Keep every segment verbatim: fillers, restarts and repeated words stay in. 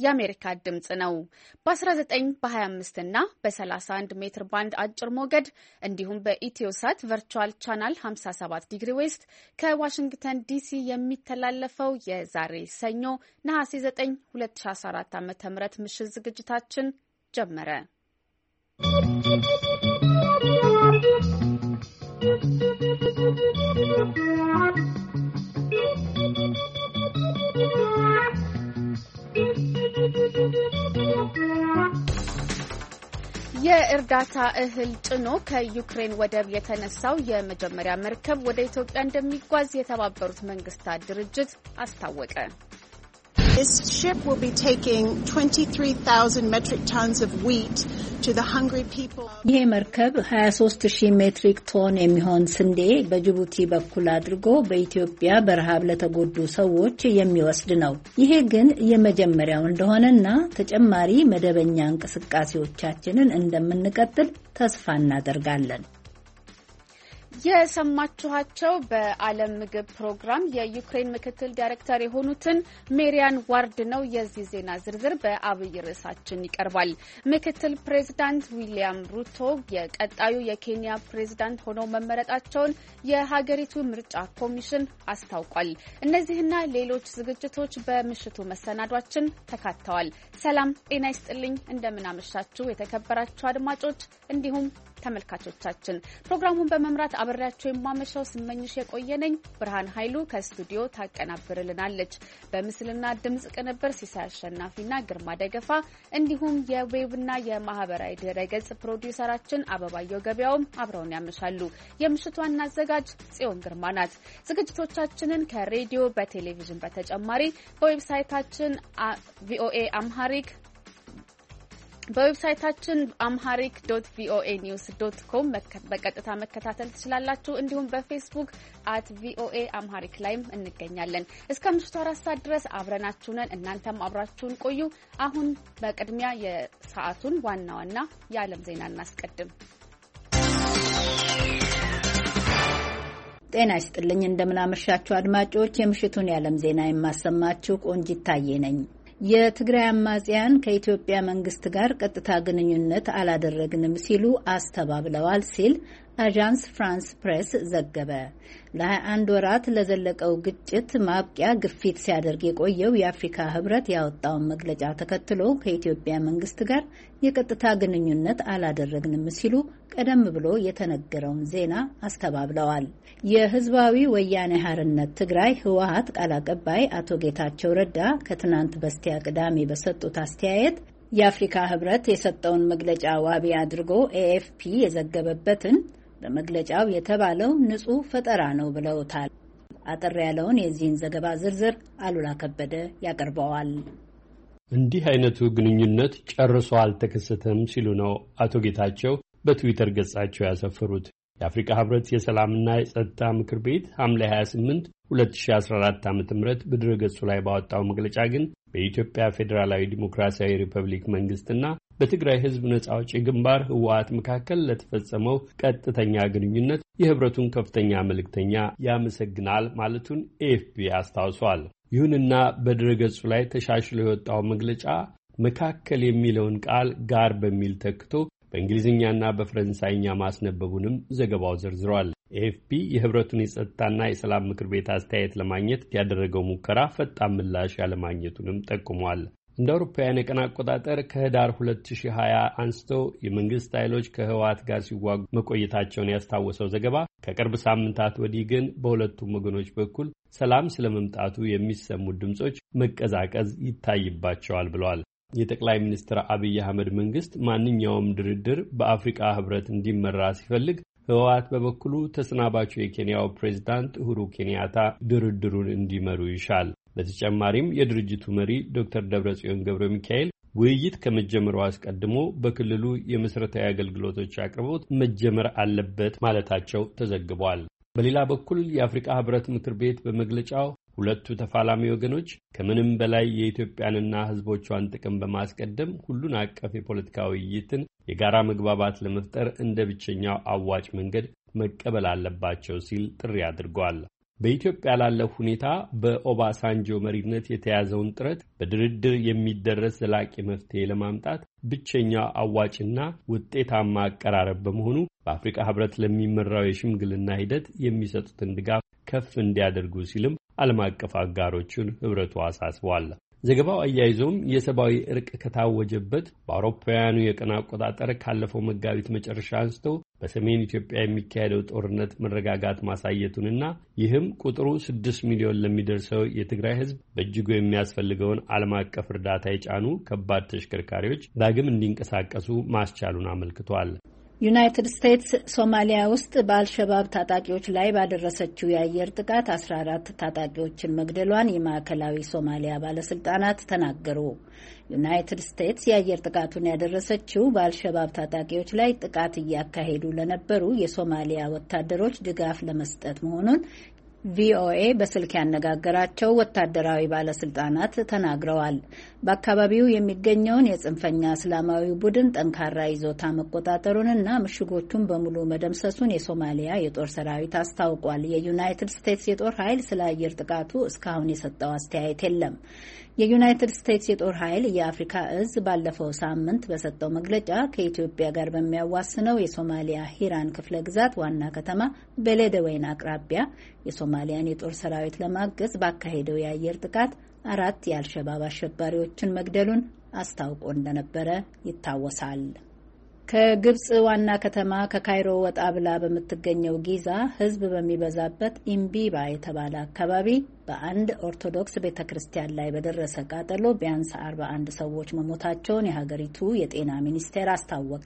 የአሜሪካ ድምጽ ነው። በ19 በ25 እና በ31 ሜትር ባንድ አጭር ሞገድ እንዲሁም በኢትዮሳት ቨርቹዋል ቻናል ሃምሳ ሰባት ዲግሪ ዌስት ከዋሽንግተን ዲሲ የሚተላለፈው የዛሬ ሰኞ ነሐሴ ዘጠኝ ሁለት ሺህ አስራ አራት ዓ.ም ምሽት ዝግጅታችን ጀመረ። የእርዳታ እህል ጭኖ ከዩክሬን ወደብ የተነሳው የመጀመሪያ መርከብ ወደ ኢትዮጵያ እንደሚጓዝ የተባበሩት መንግስታት ድርጅት አስታወቀ። This ship will be taking twenty-three thousand metric tons of wheat to the hungry people. ይሄ መርከብ ሀያ ሦስት ሺህ ሜትሪክ ቶን የሚሆን ስንዴ በጅቡቲ በኩል አድርጎ በኢትዮጵያ በረሃብ ለተጎዱ ሰዎች የሚወስድ ነው። ይሄ ግን የመጀመሪያው እንደሆነና ተጨማሪ መደበኛ እንቅስቃሴዎቻችንን እንደምንቀጥል ተስፋ እናደርጋለን። የሰማችኋቸው በዓለም ምግብ ፕሮግራም የዩክሬን ምክትል ዳይሬክተር የሆኑትን ሜሪያን ዋርድ ነው። የዚህ ዜና ዝርዝር በአብይ ርዕሳችን ይቀርባል። ምክትል ፕሬዝዳንት ዊሊያም ሩቶ የቀጣዩ የኬንያ ፕሬዝዳንት ሆነው መመረጣቸውን የሀገሪቱ ምርጫ ኮሚሽን አስታውቋል። እነዚህና ሌሎች ዝግጅቶች በምሽቱ መሰናዷችን ተካተዋል። ሰላም ጤና ይስጥልኝ። እንደምን አመሻችሁ የተከበራችሁ አድማጮች እንዲሁም ተመልካቾቻችን። ፕሮግራሙን በመምራት አብሬያችሁ የማመሻው ስመኝሽ የቆየነኝ። ብርሃን ኃይሉ ከስቱዲዮ ታቀናብርልናለች። በምስልና ድምጽ ቅንብር ሲሳይ አሸናፊና ግርማ ደገፋ እንዲሁም የዌብና የማህበራዊ ድረገጽ ፕሮዲውሰራችን አበባየው ገበያውም አብረውን ያመሻሉ። የምሽቱ ዋና አዘጋጅ ጽዮን ግርማ ናት። ዝግጅቶቻችንን ከሬዲዮ በቴሌቪዥን በተጨማሪ በዌብሳይታችን ቪኦኤ አምሃሪክ በዌብሳይታችን አምሃሪክ ዶት ቪኦኤ ኒውስ ዶት ኮም በቀጥታ መከታተል ትችላላችሁ። እንዲሁም በፌስቡክ አት ቪኦኤ አምሃሪክ ላይም እንገኛለን። እስከ ምሽቱ አራት ሰዓት ድረስ አብረናችሁ ነን። እናንተም አብራችሁን ቆዩ። አሁን በቅድሚያ የሰዓቱን ዋና ዋና የዓለም ዜና እናስቀድም። ጤና ይስጥልኝ። እንደምናመሻችሁ አድማጮች፣ የምሽቱን የዓለም ዜና የማሰማችሁ ቆንጂት ታዬ ነኝ። የትግራይ አማጽያን ከኢትዮጵያ መንግስት ጋር ቀጥታ ግንኙነት አላደረግንም ሲሉ አስተባብለዋል ሲል አዣንስ ፍራንስ ፕሬስ ዘገበ። ለሀያ አንድ ወራት ለዘለቀው ግጭት ማብቂያ ግፊት ሲያደርግ የቆየው የአፍሪካ ህብረት ያወጣውን መግለጫ ተከትሎ ከኢትዮጵያ መንግስት ጋር የቀጥታ ግንኙነት አላደረግንም ሲሉ ቀደም ብሎ የተነገረውን ዜና አስተባብለዋል። የህዝባዊ ወያኔ ሓርነት ትግራይ ህወሓት ቃል አቀባይ አቶ ጌታቸው ረዳ ከትናንት በስቲያ ቅዳሜ በሰጡት አስተያየት የአፍሪካ ህብረት የሰጠውን መግለጫ ዋቢ አድርጎ ኤኤፍፒ የዘገበበትን በመግለጫው የተባለው ንጹህ ፈጠራ ነው ብለውታል። አጠር ያለውን የዚህን ዘገባ ዝርዝር አሉላ ከበደ ያቀርበዋል። እንዲህ አይነቱ ግንኙነት ጨርሶ አልተከሰተም ሲሉ ነው አቶ ጌታቸው በትዊተር ገጻቸው ያሰፈሩት። የአፍሪካ ህብረት የሰላምና የጸጥታ ምክር ቤት ሐምሌ ሀያ ስምንት ሁለት ሺህ አስራ አራት ዓ.ም በድረ ገጹ ላይ ባወጣው መግለጫ ግን በኢትዮጵያ ፌዴራላዊ ዲሞክራሲያዊ ሪፐብሊክ መንግስትና በትግራይ ህዝብ ነጻ አውጪ ግንባር ህወሓት መካከል ለተፈጸመው ቀጥተኛ ግንኙነት የህብረቱን ከፍተኛ መልእክተኛ ያመሰግናል ማለቱን ኤኤፍፒ አስታውሷል። ይሁንና በድረ ገጹ ላይ ተሻሽሎ የወጣው መግለጫ መካከል የሚለውን ቃል ጋር በሚል ተክቶ በእንግሊዝኛና በፈረንሳይኛ ማስነበቡንም ዘገባው ዘርዝሯል። ኤኤፍፒ የህብረቱን የጸጥታና የሰላም ምክር ቤት አስተያየት ለማግኘት ያደረገው ሙከራ ፈጣን ምላሽ ያለማግኘቱንም ጠቁሟል። እንደ አውሮፓውያን የቀን አቆጣጠር ከህዳር ሁለት ሺህ ሀያ አንስቶ የመንግስት ኃይሎች ከህወሓት ጋር ሲዋጉ መቆየታቸውን ያስታወሰው ዘገባ ከቅርብ ሳምንታት ወዲህ ግን በሁለቱም ወገኖች በኩል ሰላም ስለመምጣቱ የሚሰሙ ድምጾች መቀዛቀዝ ይታይባቸዋል ብለዋል። የጠቅላይ ሚኒስትር አብይ አህመድ መንግስት ማንኛውም ድርድር በአፍሪካ ህብረት እንዲመራ ሲፈልግ፣ ህወሓት በበኩሉ ተሰናባቹ የኬንያው ፕሬዝዳንት ኡሁሩ ኬንያታ ድርድሩን እንዲመሩ ይሻል። በተጨማሪም የድርጅቱ መሪ ዶክተር ደብረጽዮን ገብረ ሚካኤል ውይይት ከመጀመሩ አስቀድሞ በክልሉ የመሠረታዊ አገልግሎቶች አቅርቦት መጀመር አለበት ማለታቸው ተዘግቧል። በሌላ በኩል የአፍሪካ ህብረት ምክር ቤት በመግለጫው ሁለቱ ተፋላሚ ወገኖች ከምንም በላይ የኢትዮጵያንና ህዝቦቿን ጥቅም በማስቀደም ሁሉን አቀፍ የፖለቲካ ውይይትን የጋራ መግባባት ለመፍጠር እንደ ብቸኛው አዋጭ መንገድ መቀበል አለባቸው ሲል ጥሪ አድርጓል። በኢትዮጵያ ላለው ሁኔታ በኦባሳንጆ መሪነት የተያዘውን ጥረት በድርድር የሚደረስ ዘላቂ መፍትሄ ለማምጣት ብቸኛው አዋጭና ውጤታማ አቀራረብ በመሆኑ በአፍሪካ ሕብረት ለሚመራው የሽምግልና ሂደት የሚሰጡትን ድጋፍ ከፍ እንዲያደርጉ ሲልም ዓለም አቀፍ አጋሮቹን ሕብረቱ አሳስቧል። ዘገባው አያይዞም የሰብአዊ እርቅ ከታወጀበት በአውሮፓውያኑ የቀን አቆጣጠር ካለፈው መጋቢት መጨረሻ አንስቶ በሰሜን ኢትዮጵያ የሚካሄደው ጦርነት መረጋጋት ማሳየቱንና ይህም ቁጥሩ ስድስት ሚሊዮን ለሚደርሰው የትግራይ ሕዝብ በእጅጉ የሚያስፈልገውን ዓለም አቀፍ እርዳታ የጫኑ ከባድ ተሽከርካሪዎች ዳግም እንዲንቀሳቀሱ ማስቻሉን አመልክቷል። ዩናይትድ ስቴትስ ሶማሊያ ውስጥ በአልሸባብ ታጣቂዎች ላይ ባደረሰችው የአየር ጥቃት አስራ አራት ታጣቂዎችን መግደሏን የማዕከላዊ ሶማሊያ ባለስልጣናት ተናገሩ። ዩናይትድ ስቴትስ የአየር ጥቃቱን ያደረሰችው በአልሸባብ ታጣቂዎች ላይ ጥቃት እያካሄዱ ለነበሩ የሶማሊያ ወታደሮች ድጋፍ ለመስጠት መሆኑን ቪኦኤ በስልክ ያነጋገራቸው ወታደራዊ ባለስልጣናት ተናግረዋል። በአካባቢው የሚገኘውን የጽንፈኛ እስላማዊ ቡድን ጠንካራ ይዞታ መቆጣጠሩንና ምሽጎቹን በሙሉ መደምሰሱን የሶማሊያ የጦር ሰራዊት አስታውቋል። የዩናይትድ ስቴትስ የጦር ኃይል ስለ አየር ጥቃቱ እስካሁን የሰጠው አስተያየት የለም። የዩናይትድ ስቴትስ የጦር ኃይል የአፍሪካ እዝ ባለፈው ሳምንት በሰጠው መግለጫ ከኢትዮጵያ ጋር በሚያዋስነው የሶማሊያ ሂራን ክፍለ ግዛት ዋና ከተማ በሌደወይን አቅራቢያ የሶማሊያን የጦር ሰራዊት ለማገዝ ባካሄደው የአየር ጥቃት አራት የአልሸባብ አሸባሪዎችን መግደሉን አስታውቆ እንደነበረ ይታወሳል። ከግብጽ ዋና ከተማ ከካይሮ ወጣ ብላ በምትገኘው ጊዛ ሕዝብ በሚበዛበት ኢምቢባ የተባለ አካባቢ በአንድ ኦርቶዶክስ ቤተክርስቲያን ላይ በደረሰ ቃጠሎ ቢያንስ አርባ አንድ ሰዎች መሞታቸውን የሀገሪቱ የጤና ሚኒስቴር አስታወቀ።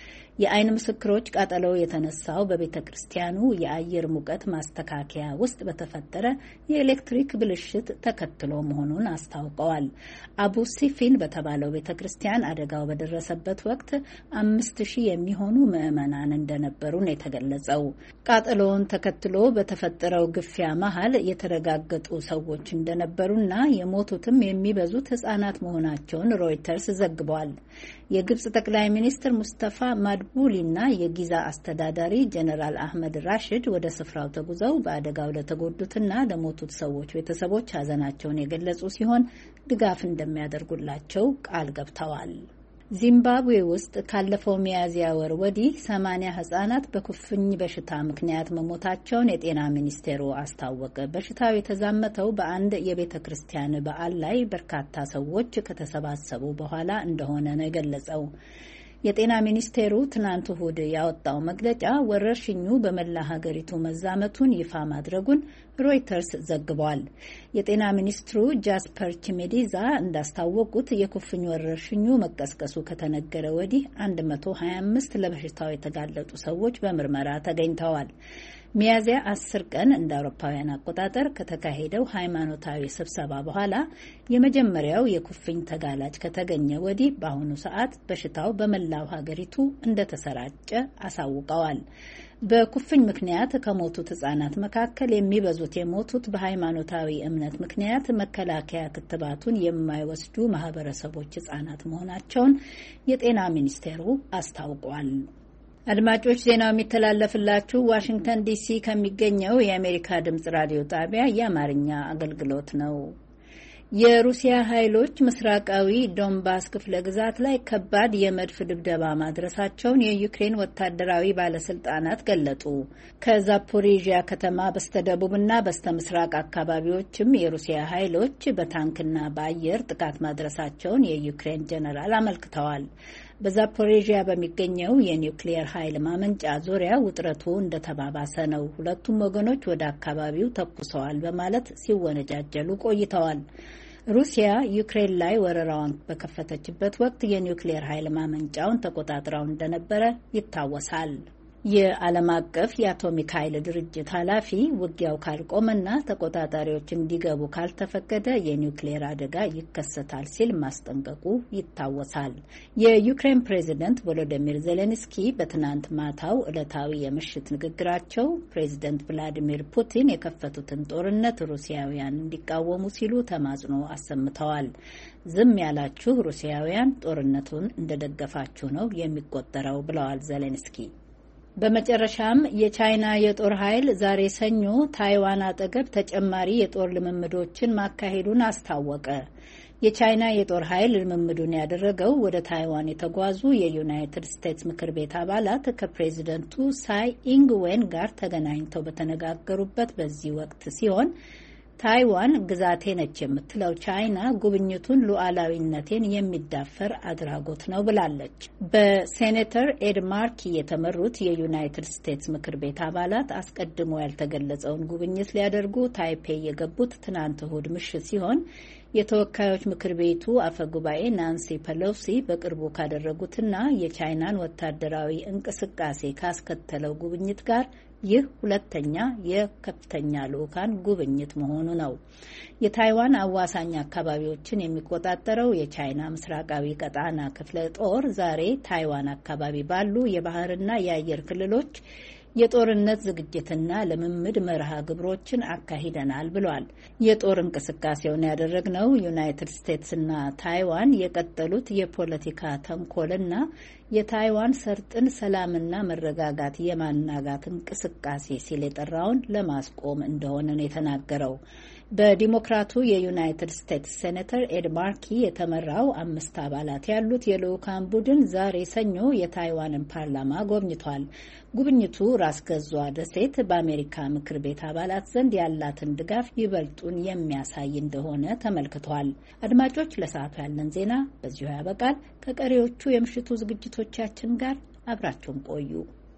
የአይን ምስክሮች ቃጠሎው የተነሳው በቤተ ክርስቲያኑ የአየር ሙቀት ማስተካከያ ውስጥ በተፈጠረ የኤሌክትሪክ ብልሽት ተከትሎ መሆኑን አስታውቀዋል። አቡ ሲፊን በተባለው ቤተ ክርስቲያን አደጋው በደረሰበት ወቅት አምስት ሺህ የሚሆኑ ምዕመናን እንደነበሩ ነው የተገለጸው። ቃጠሎውን ተከትሎ በተፈጠረው ግፊያ መሀል የተረጋገጡ ሰዎች እንደነበሩና የሞቱትም የሚበዙት ሕጻናት መሆናቸውን ሮይተርስ ዘግቧል። የግብጽ ጠቅላይ ሚኒስትር ሙስጠፋ ማድቡሊና የጊዛ አስተዳዳሪ ጀነራል አህመድ ራሽድ ወደ ስፍራው ተጉዘው በአደጋው ለተጎዱትና ለሞቱት ሰዎች ቤተሰቦች ሀዘናቸውን የገለጹ ሲሆን ድጋፍ እንደሚያደርጉላቸው ቃል ገብተዋል። ዚምባብዌ ውስጥ ካለፈው ሚያዝያ ወር ወዲህ ሰማንያ ህጻናት በኩፍኝ በሽታ ምክንያት መሞታቸውን የጤና ሚኒስቴሩ አስታወቀ። በሽታው የተዛመተው በአንድ የቤተ ክርስቲያን በዓል ላይ በርካታ ሰዎች ከተሰባሰቡ በኋላ እንደሆነ ነው የገለጸው። የጤና ሚኒስቴሩ ትናንት እሁድ ያወጣው መግለጫ ወረርሽኙ በመላ ሀገሪቱ መዛመቱን ይፋ ማድረጉን ሮይተርስ ዘግቧል። የጤና ሚኒስትሩ ጃስፐር ቺሜዲዛ እንዳስታወቁት የኩፍኝ ወረርሽኙ መቀስቀሱ ከተነገረ ወዲህ መቶ ሀያ አምስት ለበሽታው የተጋለጡ ሰዎች በምርመራ ተገኝተዋል። ሚያዝያ አስር ቀን እንደ አውሮፓውያን አቆጣጠር ከተካሄደው ሃይማኖታዊ ስብሰባ በኋላ የመጀመሪያው የኩፍኝ ተጋላጭ ከተገኘ ወዲህ በአሁኑ ሰዓት በሽታው በመላው ሀገሪቱ እንደተሰራጨ አሳውቀዋል። በኩፍኝ ምክንያት ከሞቱት ህጻናት መካከል የሚበዙት የሞቱት በሃይማኖታዊ እምነት ምክንያት መከላከያ ክትባቱን የማይወስዱ ማህበረሰቦች ህጻናት መሆናቸውን የጤና ሚኒስቴሩ አስታውቋል። አድማጮች ዜናው የሚተላለፍላችሁ ዋሽንግተን ዲሲ ከሚገኘው የአሜሪካ ድምጽ ራዲዮ ጣቢያ የአማርኛ አገልግሎት ነው። የሩሲያ ኃይሎች ምስራቃዊ ዶንባስ ክፍለ ግዛት ላይ ከባድ የመድፍ ድብደባ ማድረሳቸውን የዩክሬን ወታደራዊ ባለስልጣናት ገለጡ። ከዛፖሪዥያ ከተማ በስተደቡብና በስተምስራቅ አካባቢዎችም የሩሲያ ኃይሎች በታንክና በአየር ጥቃት ማድረሳቸውን የዩክሬን ጀነራል አመልክተዋል። በዛፖሪዥያ በሚገኘው የኒውክሊየር ኃይል ማመንጫ ዙሪያ ውጥረቱ እንደተባባሰ ነው። ሁለቱም ወገኖች ወደ አካባቢው ተኩሰዋል በማለት ሲወነጃጀሉ ቆይተዋል። ሩሲያ ዩክሬን ላይ ወረራዋን በከፈተችበት ወቅት የኒውክሊየር ኃይል ማመንጫውን ተቆጣጥረው እንደነበረ ይታወሳል። የዓለም አቀፍ የአቶሚክ ኃይል ድርጅት ኃላፊ ውጊያው ካልቆመና ተቆጣጣሪዎች እንዲገቡ ካልተፈቀደ የኒውክሌር አደጋ ይከሰታል ሲል ማስጠንቀቁ ይታወሳል። የዩክሬን ፕሬዝደንት ቮሎዲሚር ዜሌንስኪ በትናንት ማታው ዕለታዊ የምሽት ንግግራቸው ፕሬዝደንት ቭላዲሚር ፑቲን የከፈቱትን ጦርነት ሩሲያውያን እንዲቃወሙ ሲሉ ተማጽኖ አሰምተዋል። ዝም ያላችሁ ሩሲያውያን ጦርነቱን እንደደገፋችሁ ነው የሚቆጠረው ብለዋል ዜሌንስኪ። በመጨረሻም የቻይና የጦር ኃይል ዛሬ ሰኞ ታይዋን አጠገብ ተጨማሪ የጦር ልምምዶችን ማካሄዱን አስታወቀ። የቻይና የጦር ኃይል ልምምዱን ያደረገው ወደ ታይዋን የተጓዙ የዩናይትድ ስቴትስ ምክር ቤት አባላት ከፕሬዚደንቱ ሳይ ኢንግዌን ጋር ተገናኝተው በተነጋገሩበት በዚህ ወቅት ሲሆን ታይዋን ግዛቴ ነች የምትለው ቻይና ጉብኝቱን ሉዓላዊነቴን የሚዳፈር አድራጎት ነው ብላለች። በሴኔተር ኤድ ማርኪ የተመሩት የዩናይትድ ስቴትስ ምክር ቤት አባላት አስቀድሞ ያልተገለጸውን ጉብኝት ሊያደርጉ ታይፔ የገቡት ትናንት እሁድ ምሽት ሲሆን የተወካዮች ምክር ቤቱ አፈጉባኤ ናንሲ ፔሎሲ በቅርቡ ካደረጉትና የቻይናን ወታደራዊ እንቅስቃሴ ካስከተለው ጉብኝት ጋር ይህ ሁለተኛ የከፍተኛ ልዑካን ጉብኝት መሆኑ ነው። የታይዋን አዋሳኝ አካባቢዎችን የሚቆጣጠረው የቻይና ምስራቃዊ ቀጣና ክፍለ ጦር ዛሬ ታይዋን አካባቢ ባሉ የባህርና የአየር ክልሎች የጦርነት ዝግጅትና ልምምድ መርሃ ግብሮችን አካሂደናል ብሏል። የጦር እንቅስቃሴውን ያደረግነው ዩናይትድ ስቴትስና ታይዋን የቀጠሉት የፖለቲካ ተንኮልና የታይዋን ሰርጥን ሰላምና መረጋጋት የማናጋት እንቅስቃሴ ሲል የጠራውን ለማስቆም እንደሆነ ነው የተናገረው። በዲሞክራቱ የዩናይትድ ስቴትስ ሴኔተር ኤድ ማርኪ የተመራው አምስት አባላት ያሉት የልዑካን ቡድን ዛሬ ሰኞ የታይዋንን ፓርላማ ጎብኝቷል። ጉብኝቱ ራስ ገዟ ደሴት በአሜሪካ ምክር ቤት አባላት ዘንድ ያላትን ድጋፍ ይበልጡን የሚያሳይ እንደሆነ ተመልክቷል። አድማጮች፣ ለሰዓቱ ያለን ዜና በዚሁ ያበቃል። ከቀሪዎቹ የምሽቱ ዝግጅቶቻችን ጋር አብራችሁን ቆዩ።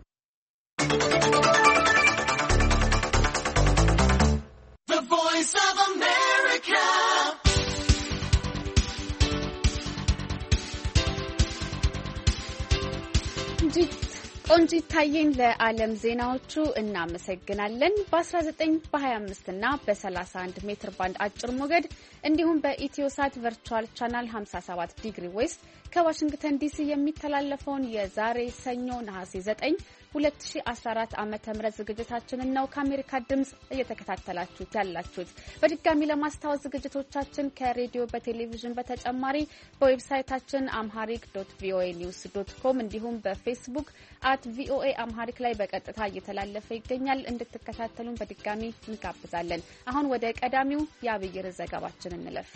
ቆንጂት ታዬን ለዓለም ዜናዎቹ እናመሰግናለን። በ19 በ25 እና በ31 ሜትር ባንድ አጭር ሞገድ እንዲሁም በኢትዮሳት ቨርቹዋል ቻናል ሃምሳ ሰባት ዲግሪ ዌስት ከዋሽንግተን ዲሲ የሚተላለፈውን የዛሬ ሰኞ ነሐሴ ዘጠኝ ሁለት ሺህ አስራ አራት ዓመተ ምህረት ዝግጅታችንን ነው ከአሜሪካ ድምጽ እየተከታተላችሁት ያላችሁት። በድጋሚ ለማስታወስ ዝግጅቶቻችን ከሬዲዮ በቴሌቪዥን በተጨማሪ በዌብሳይታችን አምሃሪክ ዶት ቪኦኤ ኒውስ ዶት ኮም እንዲሁም በፌስቡክ አት ቪኦኤ አምሃሪክ ላይ በቀጥታ እየተላለፈ ይገኛል። እንድትከታተሉን በድጋሚ እንጋብዛለን። አሁን ወደ ቀዳሚው የአብይር ዘገባችን እንለፍ።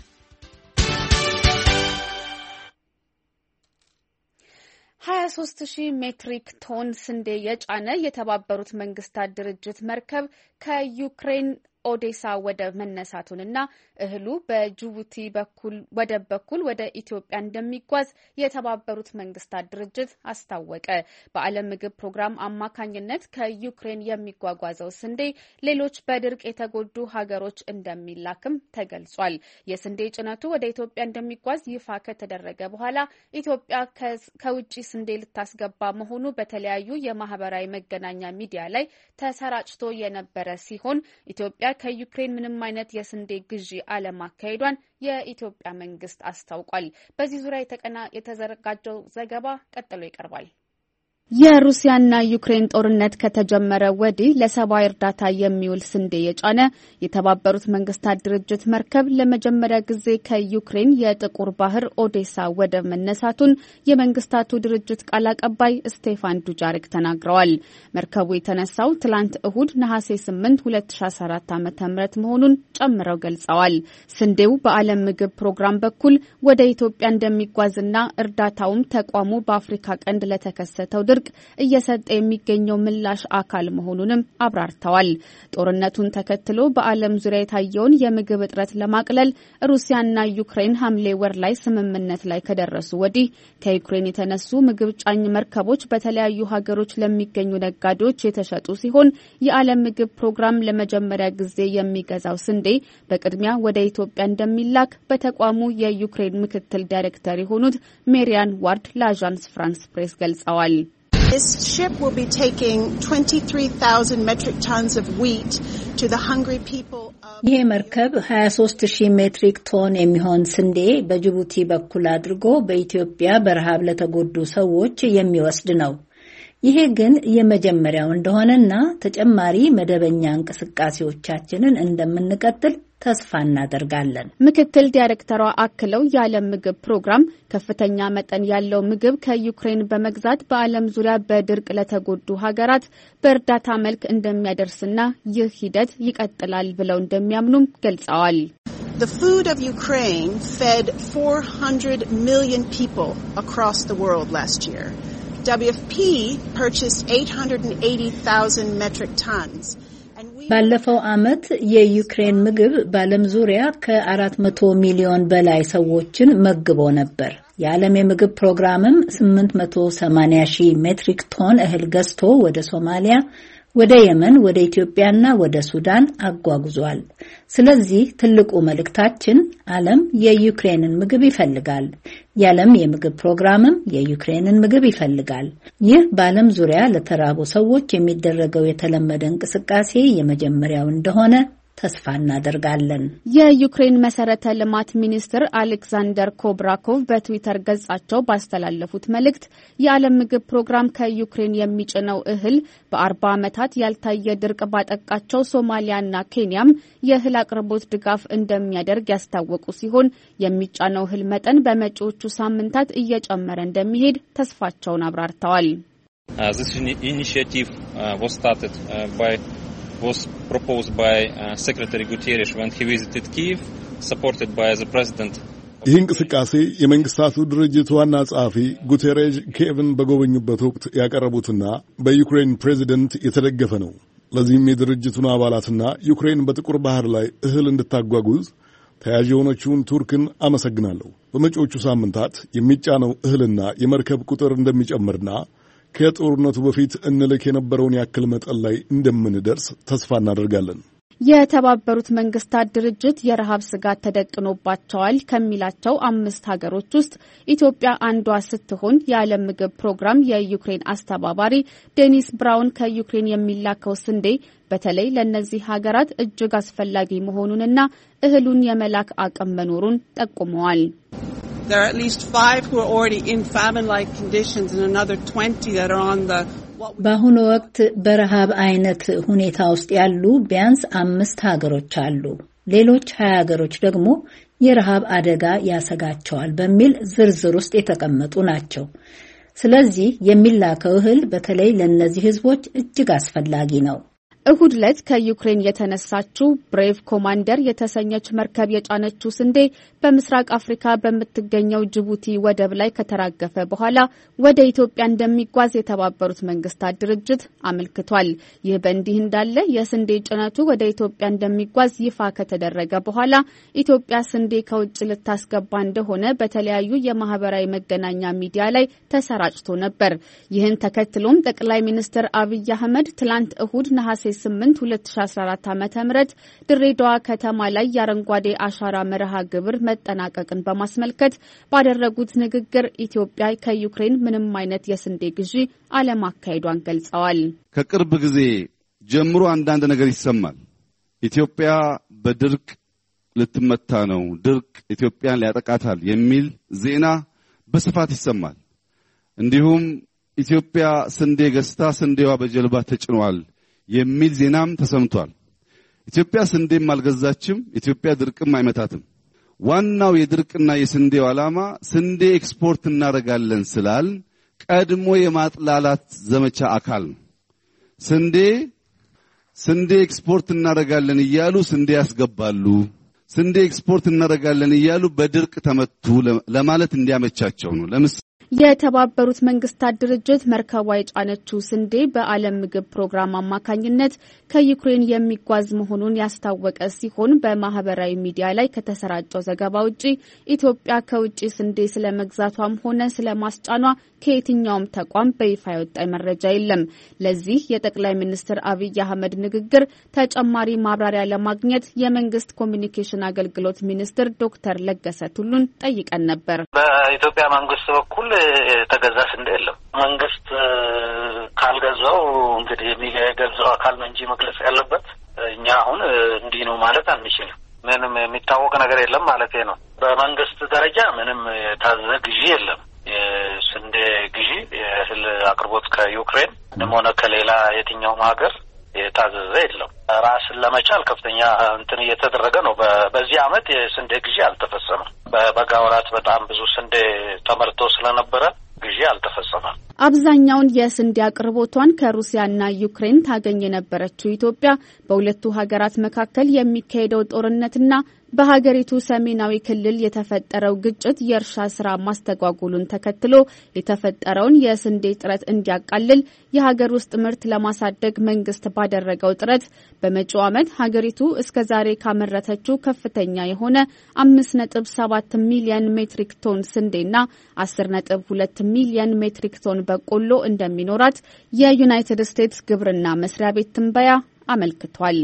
ሀያ ሶስት ሺህ ሜትሪክ ቶን ስንዴ የጫነ የተባበሩት መንግስታት ድርጅት መርከብ ከዩክሬን ኦዴሳ ወደብ መነሳቱንና እህሉ በጅቡቲ በኩል ወደብ በኩል ወደ ኢትዮጵያ እንደሚጓዝ የተባበሩት መንግስታት ድርጅት አስታወቀ። በዓለም ምግብ ፕሮግራም አማካኝነት ከዩክሬን የሚጓጓዘው ስንዴ ሌሎች በድርቅ የተጎዱ ሀገሮች እንደሚላክም ተገልጿል። የስንዴ ጭነቱ ወደ ኢትዮጵያ እንደሚጓዝ ይፋ ከተደረገ በኋላ ኢትዮጵያ ከውጭ ስንዴ ልታስገባ መሆኑ በተለያዩ የማህበራዊ መገናኛ ሚዲያ ላይ ተሰራጭቶ የነበረ ሲሆን ኢትዮጵያ ከዩክሬን ምንም አይነት የስንዴ ግዢ አለማካሄዷን የኢትዮጵያ መንግስት አስታውቋል። በዚህ ዙሪያ የተዘጋጀው ዘገባ ቀጥሎ ይቀርባል። የሩሲያና ዩክሬን ጦርነት ከተጀመረ ወዲህ ለሰብአዊ እርዳታ የሚውል ስንዴ የጫነ የተባበሩት መንግስታት ድርጅት መርከብ ለመጀመሪያ ጊዜ ከዩክሬን የጥቁር ባህር ኦዴሳ ወደብ መነሳቱን የመንግስታቱ ድርጅት ቃል አቀባይ ስቴፋን ዱጃሪክ ተናግረዋል። መርከቡ የተነሳው ትላንት እሁድ ነሐሴ ስምንት ሁለት ሺህ አስራ አራት ዓመተ ምህረት መሆኑን ጨምረው ገልጸዋል። ስንዴው በዓለም ምግብ ፕሮግራም በኩል ወደ ኢትዮጵያ እንደሚጓዝና እርዳታውም ተቋሙ በአፍሪካ ቀንድ ለተከሰተው ድርቅ እየሰጠ የሚገኘው ምላሽ አካል መሆኑንም አብራርተዋል። ጦርነቱን ተከትሎ በዓለም ዙሪያ የታየውን የምግብ እጥረት ለማቅለል ሩሲያና ዩክሬን ሐምሌ ወር ላይ ስምምነት ላይ ከደረሱ ወዲህ ከዩክሬን የተነሱ ምግብ ጫኝ መርከቦች በተለያዩ ሀገሮች ለሚገኙ ነጋዴዎች የተሸጡ ሲሆን የዓለም ምግብ ፕሮግራም ለመጀመሪያ ጊዜ የሚገዛው ስንዴ በቅድሚያ ወደ ኢትዮጵያ እንደሚላክ በተቋሙ የዩክሬን ምክትል ዳይሬክተር የሆኑት ሜሪያን ዋርድ ለአዣንስ ፍራንስ ፕሬስ ገልጸዋል። This ship will be taking twenty-three thousand metric tons of wheat to the hungry people of ይሄ መርከብ ሀያ ሶስት ሺህ ሜትሪክ ቶን የሚሆን ስንዴ በጅቡቲ በኩል አድርጎ በኢትዮጵያ በረሃብ ለተጎዱ ሰዎች የሚወስድ ነው። ይሄ ግን የመጀመሪያው እንደሆነና ተጨማሪ መደበኛ እንቅስቃሴዎቻችንን እንደምንቀጥል ተስፋ እናደርጋለን። ምክትል ዳይሬክተሯ አክለው የዓለም ምግብ ፕሮግራም ከፍተኛ መጠን ያለው ምግብ ከዩክሬን በመግዛት በዓለም ዙሪያ በድርቅ ለተጎዱ ሀገራት በእርዳታ መልክ እንደሚያደርስና ይህ ሂደት ይቀጥላል ብለው እንደሚያምኑም ገልጸዋል። The food of Ukraine fed four hundred million people across the world last year. W F P purchased eight hundred eighty thousand metric tons. ባለፈው ዓመት የዩክሬን ምግብ በዓለም ዙሪያ ከአራት መቶ ሚሊዮን በላይ ሰዎችን መግቦ ነበር። የዓለም የምግብ ፕሮግራምም ስምንት መቶ ሰማንያ ሺህ ሜትሪክ ቶን እህል ገዝቶ ወደ ሶማሊያ፣ ወደ የመን፣ ወደ ኢትዮጵያና ወደ ሱዳን አጓጉዟል። ስለዚህ ትልቁ መልእክታችን ዓለም የዩክሬንን ምግብ ይፈልጋል። የዓለም የምግብ ፕሮግራምም የዩክሬንን ምግብ ይፈልጋል። ይህ በዓለም ዙሪያ ለተራቡ ሰዎች የሚደረገው የተለመደ እንቅስቃሴ የመጀመሪያው እንደሆነ ተስፋ እናደርጋለን። የዩክሬን መሰረተ ልማት ሚኒስትር አሌክሳንደር ኮብራኮቭ በትዊተር ገጻቸው ባስተላለፉት መልእክት የዓለም ምግብ ፕሮግራም ከዩክሬን የሚጭነው እህል በአርባ ዓመታት ያልታየ ድርቅ ባጠቃቸው ሶማሊያና ኬንያም የእህል አቅርቦት ድጋፍ እንደሚያደርግ ያስታወቁ ሲሆን የሚጫነው እህል መጠን በመጪዎቹ ሳምንታት እየጨመረ እንደሚሄድ ተስፋቸውን አብራርተዋል። uh, This initiative uh, was started uh, by was proposed by uh, Secretary Guterres when he visited Kyiv, supported by the President. ይህ እንቅስቃሴ የመንግስታቱ ድርጅት ዋና ጸሐፊ ጉቴሬዥ ኪየቭን በጎበኙበት ወቅት ያቀረቡትና በዩክሬን ፕሬዚደንት የተደገፈ ነው። ለዚህም የድርጅቱን አባላትና ዩክሬን በጥቁር ባህር ላይ እህል እንድታጓጉዝ ተያዥ የሆነችውን ቱርክን አመሰግናለሁ። በመጪዎቹ ሳምንታት የሚጫነው እህልና የመርከብ ቁጥር እንደሚጨምርና ከጦርነቱ በፊት እንልክ የነበረውን ያክል መጠን ላይ እንደምንደርስ ተስፋ እናደርጋለን። የተባበሩት መንግስታት ድርጅት የረሃብ ስጋት ተደቅኖባቸዋል ከሚላቸው አምስት ሀገሮች ውስጥ ኢትዮጵያ አንዷ ስትሆን የዓለም ምግብ ፕሮግራም የዩክሬን አስተባባሪ ዴኒስ ብራውን ከዩክሬን የሚላከው ስንዴ በተለይ ለነዚህ ሀገራት እጅግ አስፈላጊ መሆኑንና እህሉን የመላክ አቅም መኖሩን ጠቁመዋል። There are at least five who are already in famine-like conditions and another twenty that are on the በአሁኑ ወቅት በረሃብ አይነት ሁኔታ ውስጥ ያሉ ቢያንስ አምስት ሀገሮች አሉ። ሌሎች ሀያ ሀገሮች ደግሞ የረሃብ አደጋ ያሰጋቸዋል በሚል ዝርዝር ውስጥ የተቀመጡ ናቸው። ስለዚህ የሚላከው እህል በተለይ ለእነዚህ ህዝቦች እጅግ አስፈላጊ ነው። እሁድ ዕለት ከዩክሬን የተነሳችው ብሬቭ ኮማንደር የተሰኘች መርከብ የጫነችው ስንዴ በምስራቅ አፍሪካ በምትገኘው ጅቡቲ ወደብ ላይ ከተራገፈ በኋላ ወደ ኢትዮጵያ እንደሚጓዝ የተባበሩት መንግስታት ድርጅት አመልክቷል። ይህ በእንዲህ እንዳለ የስንዴ ጭነቱ ወደ ኢትዮጵያ እንደሚጓዝ ይፋ ከተደረገ በኋላ ኢትዮጵያ ስንዴ ከውጭ ልታስገባ እንደሆነ በተለያዩ የማህበራዊ መገናኛ ሚዲያ ላይ ተሰራጭቶ ነበር። ይህን ተከትሎም ጠቅላይ ሚኒስትር አብይ አህመድ ትላንት እሁድ ነሐሴ ስምንት ሁለት ሺህ አስራ አራት ዓመተ ምህረት ድሬዳዋ ከተማ ላይ የአረንጓዴ አሻራ መርሃ ግብር መጠናቀቅን በማስመልከት ባደረጉት ንግግር ኢትዮጵያ ከዩክሬን ምንም አይነት የስንዴ ግዢ አለማካሄዷን ገልጸዋል። ከቅርብ ጊዜ ጀምሮ አንዳንድ ነገር ይሰማል። ኢትዮጵያ በድርቅ ልትመታ ነው፣ ድርቅ ኢትዮጵያን ሊያጠቃታል የሚል ዜና በስፋት ይሰማል። እንዲሁም ኢትዮጵያ ስንዴ ገዝታ ስንዴዋ በጀልባ ተጭኗል የሚል ዜናም ተሰምቷል። ኢትዮጵያ ስንዴም አልገዛችም፣ ኢትዮጵያ ድርቅም አይመታትም። ዋናው የድርቅና የስንዴው ዓላማ ስንዴ ኤክስፖርት እናደርጋለን ስላል ቀድሞ የማጥላላት ዘመቻ አካል ነው። ስንዴ ስንዴ ኤክስፖርት እናደርጋለን እያሉ ስንዴ ያስገባሉ። ስንዴ ኤክስፖርት እናደርጋለን እያሉ በድርቅ ተመቱ ለማለት እንዲያመቻቸው ነው። ለምሳሌ የተባበሩት መንግስታት ድርጅት መርከቧ የጫነችው ስንዴ በዓለም ምግብ ፕሮግራም አማካኝነት ከዩክሬን የሚጓዝ መሆኑን ያስታወቀ ሲሆን በማህበራዊ ሚዲያ ላይ ከተሰራጨው ዘገባ ውጪ ኢትዮጵያ ከውጪ ስንዴ ስለመግዛቷም ሆነ ስለማስጫኗ ከየትኛውም ተቋም በይፋ የወጣ መረጃ የለም። ለዚህ የጠቅላይ ሚኒስትር አብይ አህመድ ንግግር ተጨማሪ ማብራሪያ ለማግኘት የመንግስት ኮሚኒኬሽን አገልግሎት ሚኒስትር ዶክተር ለገሰ ቱሉን ጠይቀን ነበር። በኢትዮጵያ መንግስት በኩል ተገዛ ስንዴ የለም። መንግስት ካልገዛው እንግዲህ የሚገዛው አካል ነው እንጂ መግለጽ ያለበት። እኛ አሁን እንዲህ ነው ማለት አንችልም። ምንም የሚታወቅ ነገር የለም ማለት ነው። በመንግስት ደረጃ ምንም የታዘዘ ግዢ የለም። የስንዴ ግዢ የእህል አቅርቦት ከዩክሬን ሆነ ከሌላ የትኛውም ሀገር የታዘዘ የለም። ራስን ለመቻል ከፍተኛ እንትን እየተደረገ ነው። በዚህ አመት የስንዴ ግዢ አልተፈጸመም። በበጋ ወራት በጣም ብዙ ስንዴ ተመርቶ ስለነበረ ግዢ አልተፈጸመም። አብዛኛውን የስንዴ አቅርቦቷን ከሩሲያና ዩክሬን ታገኝ የነበረችው ኢትዮጵያ በሁለቱ ሀገራት መካከል የሚካሄደው ጦርነትና በሀገሪቱ ሰሜናዊ ክልል የተፈጠረው ግጭት የእርሻ ስራ ማስተጓጉሉን ተከትሎ የተፈጠረውን የስንዴ ጥረት እንዲያቃልል የሀገር ውስጥ ምርት ለማሳደግ መንግስት ባደረገው ጥረት በመጪው ዓመት ሀገሪቱ እስከዛሬ ካመረተችው ከፍተኛ የሆነ አምስት ነጥብ ሰባት ሚሊዮን ሜትሪክ ቶን ስንዴና አስር ነጥብ ሁለት ሚሊዮን ሜትሪክ ቶን በቆሎ እንደሚኖራት የዩናይትድ ስቴትስ ግብርና መስሪያ ቤት ትንበያ አመልክቷል።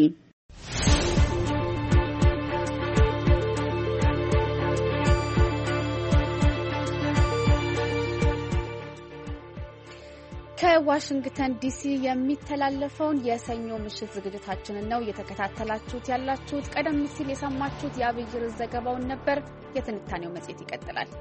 ከዋሽንግተን ዲሲ የሚተላለፈውን የሰኞ ምሽት ዝግጅታችንን ነው እየተከታተላችሁት ያላችሁት። ቀደም ሲል የሰማችሁት የአብይ ርዕስ ዘገባውን ነበር። የትንታኔው መጽሔት ይቀጥላል።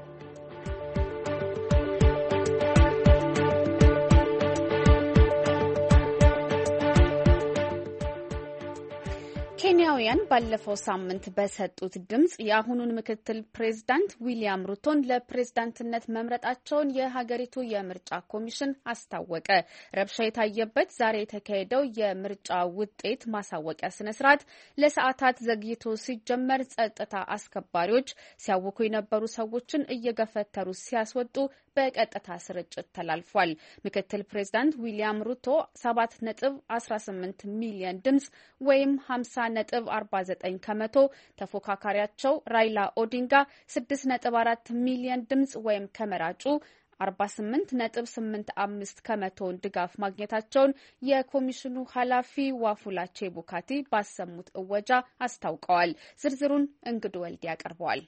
ኬንያውያን ባለፈው ሳምንት በሰጡት ድምጽ የአሁኑን ምክትል ፕሬዝዳንት ዊሊያም ሩቶን ለፕሬዝዳንትነት መምረጣቸውን የሀገሪቱ የምርጫ ኮሚሽን አስታወቀ። ረብሻ የታየበት ዛሬ የተካሄደው የምርጫ ውጤት ማሳወቂያ ስነ ስርዓት ለሰዓታት ዘግይቶ ሲጀመር ጸጥታ አስከባሪዎች ሲያውኩ የነበሩ ሰዎችን እየገፈተሩ ሲያስወጡ በቀጥታ ስርጭት ተላልፏል። ምክትል ፕሬዝዳንት ዊሊያም ሩቶ ሰባት ነጥብ አስራ ስምንት ሚሊዮን ድምጽ ወይም ሀምሳ ነጥብ አርባ ዘጠኝ ከመቶ፣ ተፎካካሪያቸው ራይላ ኦዲንጋ ስድስት ነጥብ አራት ሚሊዮን ድምጽ ወይም ከመራጩ አርባ ስምንት ነጥብ ስምንት አምስት ከመቶውን ድጋፍ ማግኘታቸውን የኮሚሽኑ ኃላፊ ዋፉላ ቼቡካቲ ባሰሙት እወጃ አስታውቀዋል። ዝርዝሩን እንግዱ ወልድ ያቀርበዋል።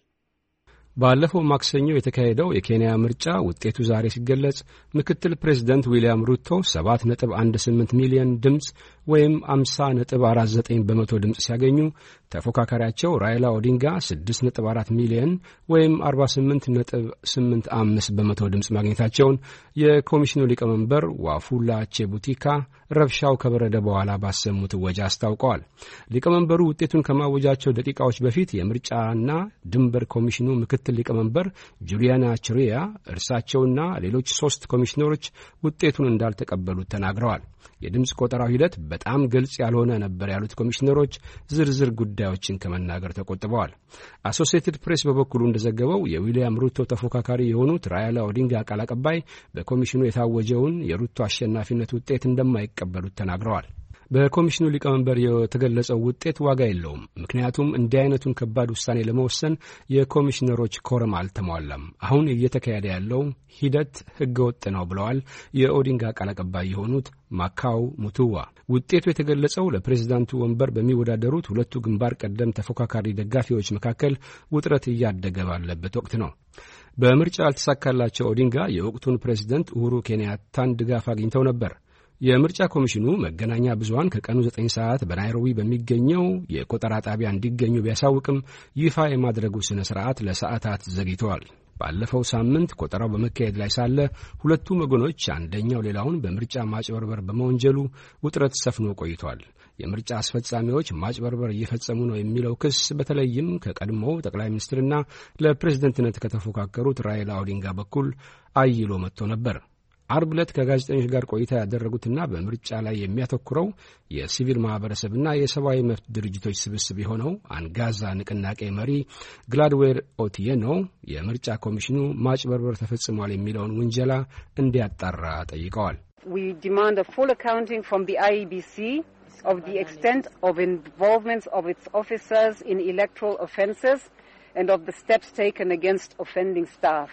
ባለፈው ማክሰኞ የተካሄደው የኬንያ ምርጫ ውጤቱ ዛሬ ሲገለጽ ምክትል ፕሬዝዳንት ዊሊያም ሩቶ ሰባት ነጥብ አንድ ስምንት ሚሊዮን ድምጽ ወይም አምሳ ነጥብ አራት ዘጠኝ በመቶ ድምጽ ሲያገኙ ተፎካካሪያቸው ራይላ ኦዲንጋ ስድስት ነጥብ አራት ሚሊዮን ወይም አርባ ስምንት ነጥብ ስምንት አምስት በመቶ ድምጽ ማግኘታቸውን የኮሚሽኑ ሊቀመንበር ዋፉላ ቼቡቲካ ረብሻው ከበረደ በኋላ ባሰሙት እወጃ አስታውቀዋል። ሊቀመንበሩ ውጤቱን ከማወጃቸው ደቂቃዎች በፊት የምርጫና ድንበር ኮሚሽኑ ምክትል ሊቀመንበር ጁሊያና ችሪያ እርሳቸውና ሌሎች ሶስት ኮሚሽነሮች ውጤቱን እንዳልተቀበሉት ተናግረዋል። የድምጽ ቆጠራው ሂደት በጣም ግልጽ ያልሆነ ነበር ያሉት ኮሚሽነሮች ዝርዝር ጉዳዮችን ከመናገር ተቆጥበዋል። አሶሲኤትድ ፕሬስ በበኩሉ እንደዘገበው የዊሊያም ሩቶ ተፎካካሪ የሆኑት ራይላ ኦዲንጋ ቃል አቀባይ በኮሚሽኑ የታወጀውን የሩቶ አሸናፊነት ውጤት እንደማይቀበሉት ተናግረዋል። በኮሚሽኑ ሊቀመንበር የተገለጸው ውጤት ዋጋ የለውም፣ ምክንያቱም እንዲህ አይነቱን ከባድ ውሳኔ ለመወሰን የኮሚሽነሮች ኮረም አልተሟላም። አሁን እየተካሄደ ያለው ሂደት ህገወጥ ነው ብለዋል የኦዲንጋ ቃል አቀባይ የሆኑት ማካው ሙቱዋ። ውጤቱ የተገለጸው ለፕሬዝዳንቱ ወንበር በሚወዳደሩት ሁለቱ ግንባር ቀደም ተፎካካሪ ደጋፊዎች መካከል ውጥረት እያደገ ባለበት ወቅት ነው። በምርጫ ያልተሳካላቸው ኦዲንጋ የወቅቱን ፕሬዝዳንት ኡሁሩ ኬንያታን ድጋፍ አግኝተው ነበር። የምርጫ ኮሚሽኑ መገናኛ ብዙሃን ከቀኑ ዘጠኝ ሰዓት በናይሮቢ በሚገኘው የቆጠራ ጣቢያ እንዲገኙ ቢያሳውቅም ይፋ የማድረጉ ስነ ስርዓት ለሰዓታት ዘግይተዋል። ባለፈው ሳምንት ቆጠራው በመካሄድ ላይ ሳለ ሁለቱም ወገኖች አንደኛው ሌላውን በምርጫ ማጭበርበር በመወንጀሉ ውጥረት ሰፍኖ ቆይቷል። የምርጫ አስፈጻሚዎች ማጭበርበር እየፈጸሙ ነው የሚለው ክስ በተለይም ከቀድሞው ጠቅላይ ሚኒስትርና ለፕሬዝደንትነት ከተፎካከሩት ራይላ ኦዲንጋ በኩል አይሎ መጥቶ ነበር። አርብ ዕለት ከጋዜጠኞች ጋር ቆይታ ያደረጉትና በምርጫ ላይ የሚያተኩረው የሲቪል ማህበረሰብና የሰብአዊ መብት ድርጅቶች ስብስብ የሆነው አንጋዛ ንቅናቄ መሪ ግላድዌር ኦቲየኖ የምርጫ ኮሚሽኑ ማጭበርበር ተፈጽሟል የሚለውን ውንጀላ እንዲያጣራ ጠይቀዋል። We demand a full accounting from the I E B C of the extent of involvement of its officers in electoral offences and of the steps taken against offending staff.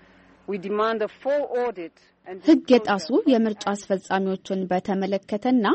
We demand a full audit. ሕግ የጣሱ የምርጫ አስፈጻሚዎችን በተመለከተና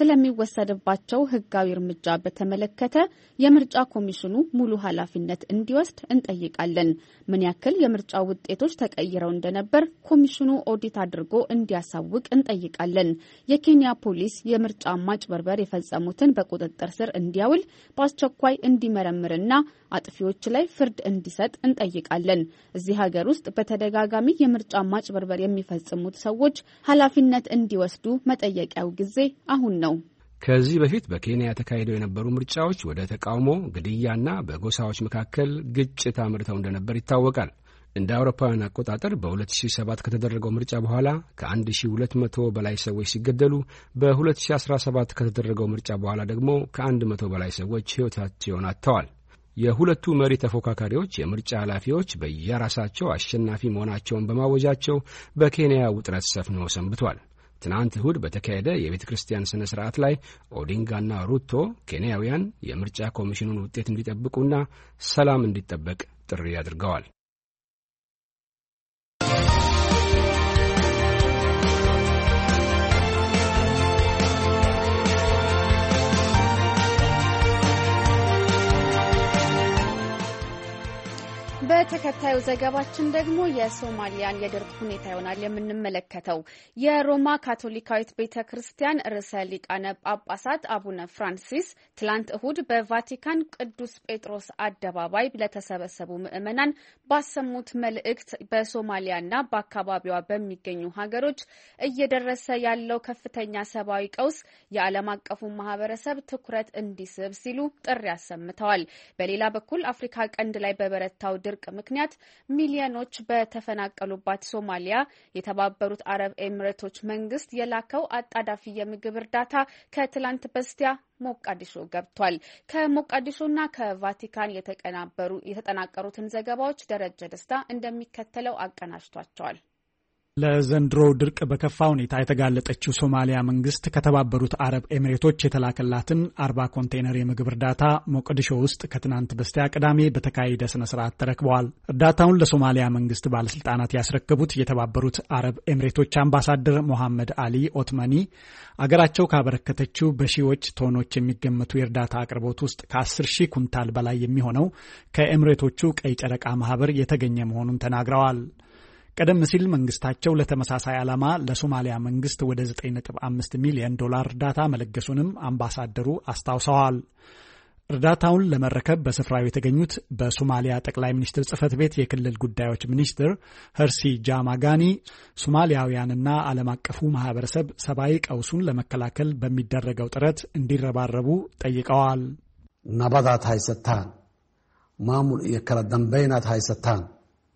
ስለሚወሰድባቸው ሕጋዊ እርምጃ በተመለከተ የምርጫ ኮሚሽኑ ሙሉ ኃላፊነት እንዲወስድ እንጠይቃለን። ምን ያክል የምርጫ ውጤቶች ተቀይረው እንደነበር ኮሚሽኑ ኦዲት አድርጎ እንዲያሳውቅ እንጠይቃለን። የኬንያ ፖሊስ የምርጫ ማጭበርበር የፈጸሙትን በቁጥጥር ስር እንዲያውል በአስቸኳይ እንዲመረምርና አጥፊዎች ላይ ፍርድ እንዲሰጥ እንጠይቃለን። እዚህ ሀገር ውስጥ በተደጋጋሚ የምርጫ ማጭበርበር የሚፈጽሙ ሰዎች ኃላፊነት እንዲወስዱ መጠየቂያው ጊዜ አሁን ነው። ከዚህ በፊት በኬንያ ተካሂደው የነበሩ ምርጫዎች ወደ ተቃውሞ፣ ግድያና በጎሳዎች መካከል ግጭት አምርተው እንደነበር ይታወቃል። እንደ አውሮፓውያን አቆጣጠር በ2007 ከተደረገው ምርጫ በኋላ ከ1200 በላይ ሰዎች ሲገደሉ በ2017 ከተደረገው ምርጫ በኋላ ደግሞ ከ100 በላይ ሰዎች ሕይወታቸውን አጥተዋል። የሁለቱ መሪ ተፎካካሪዎች የምርጫ ኃላፊዎች በየራሳቸው አሸናፊ መሆናቸውን በማወጃቸው በኬንያ ውጥረት ሰፍኖ ሰንብቷል። ትናንት እሁድ በተካሄደ የቤተ ክርስቲያን ሥነ ሥርዓት ላይ ኦዲንጋና ሩቶ ኬንያውያን የምርጫ ኮሚሽኑን ውጤት እንዲጠብቁና ሰላም እንዲጠበቅ ጥሪ አድርገዋል። በተከታዩ ዘገባችን ደግሞ የሶማሊያን የድርቅ ሁኔታ ይሆናል የምንመለከተው። የሮማ ካቶሊካዊት ቤተክርስቲያን ርዕሰ ሊቃነ ጳጳሳት አቡነ ፍራንሲስ ትላንት እሁድ በቫቲካን ቅዱስ ጴጥሮስ አደባባይ ለተሰበሰቡ ምዕመናን ባሰሙት መልእክት በሶማሊያና በአካባቢዋ በሚገኙ ሀገሮች እየደረሰ ያለው ከፍተኛ ሰብአዊ ቀውስ የዓለም አቀፉ ማህበረሰብ ትኩረት እንዲስብ ሲሉ ጥሪ አሰምተዋል። በሌላ በኩል አፍሪካ ቀንድ ላይ በበረታው ድርቅ ምክንያት ሚሊዮኖች በተፈናቀሉባት ሶማሊያ የተባበሩት አረብ ኤሚሬቶች መንግስት የላከው አጣዳፊ የምግብ እርዳታ ከትላንት በስቲያ ሞቃዲሾ ገብቷል። ከሞቃዲሾና ከቫቲካን የተቀናበሩ የተጠናቀሩትን ዘገባዎች ደረጀ ደስታ እንደሚከተለው አቀናጅቷቸዋል። ለዘንድሮ ድርቅ በከፋ ሁኔታ የተጋለጠችው ሶማሊያ መንግስት ከተባበሩት አረብ ኤሚሬቶች የተላከላትን አርባ ኮንቴነር የምግብ እርዳታ ሞቃዲሾ ውስጥ ከትናንት በስቲያ ቅዳሜ በተካሄደ ስነ ስርዓት ተረክበዋል። እርዳታውን ለሶማሊያ መንግስት ባለስልጣናት ያስረከቡት የተባበሩት አረብ ኤሚሬቶች አምባሳደር ሞሐመድ አሊ ኦትማኒ አገራቸው ካበረከተችው በሺዎች ቶኖች የሚገመቱ የእርዳታ አቅርቦት ውስጥ ከአስር ሺህ ኩንታል በላይ የሚሆነው ከኤሚሬቶቹ ቀይ ጨረቃ ማህበር የተገኘ መሆኑን ተናግረዋል። ቀደም ሲል መንግስታቸው ለተመሳሳይ ዓላማ ለሶማሊያ መንግስት ወደ ዘጠኝ ነጥብ አምስት ሚሊዮን ዶላር እርዳታ መለገሱንም አምባሳደሩ አስታውሰዋል። እርዳታውን ለመረከብ በስፍራው የተገኙት በሶማሊያ ጠቅላይ ሚኒስትር ጽህፈት ቤት የክልል ጉዳዮች ሚኒስትር ኸርሲ ጃማጋኒ ሶማሊያውያንና ዓለም አቀፉ ማህበረሰብ ሰብአዊ ቀውሱን ለመከላከል በሚደረገው ጥረት እንዲረባረቡ ጠይቀዋል። ናባዳት ሃይሰታን ማሙል የከለ ደንበይናት ሃይሰታን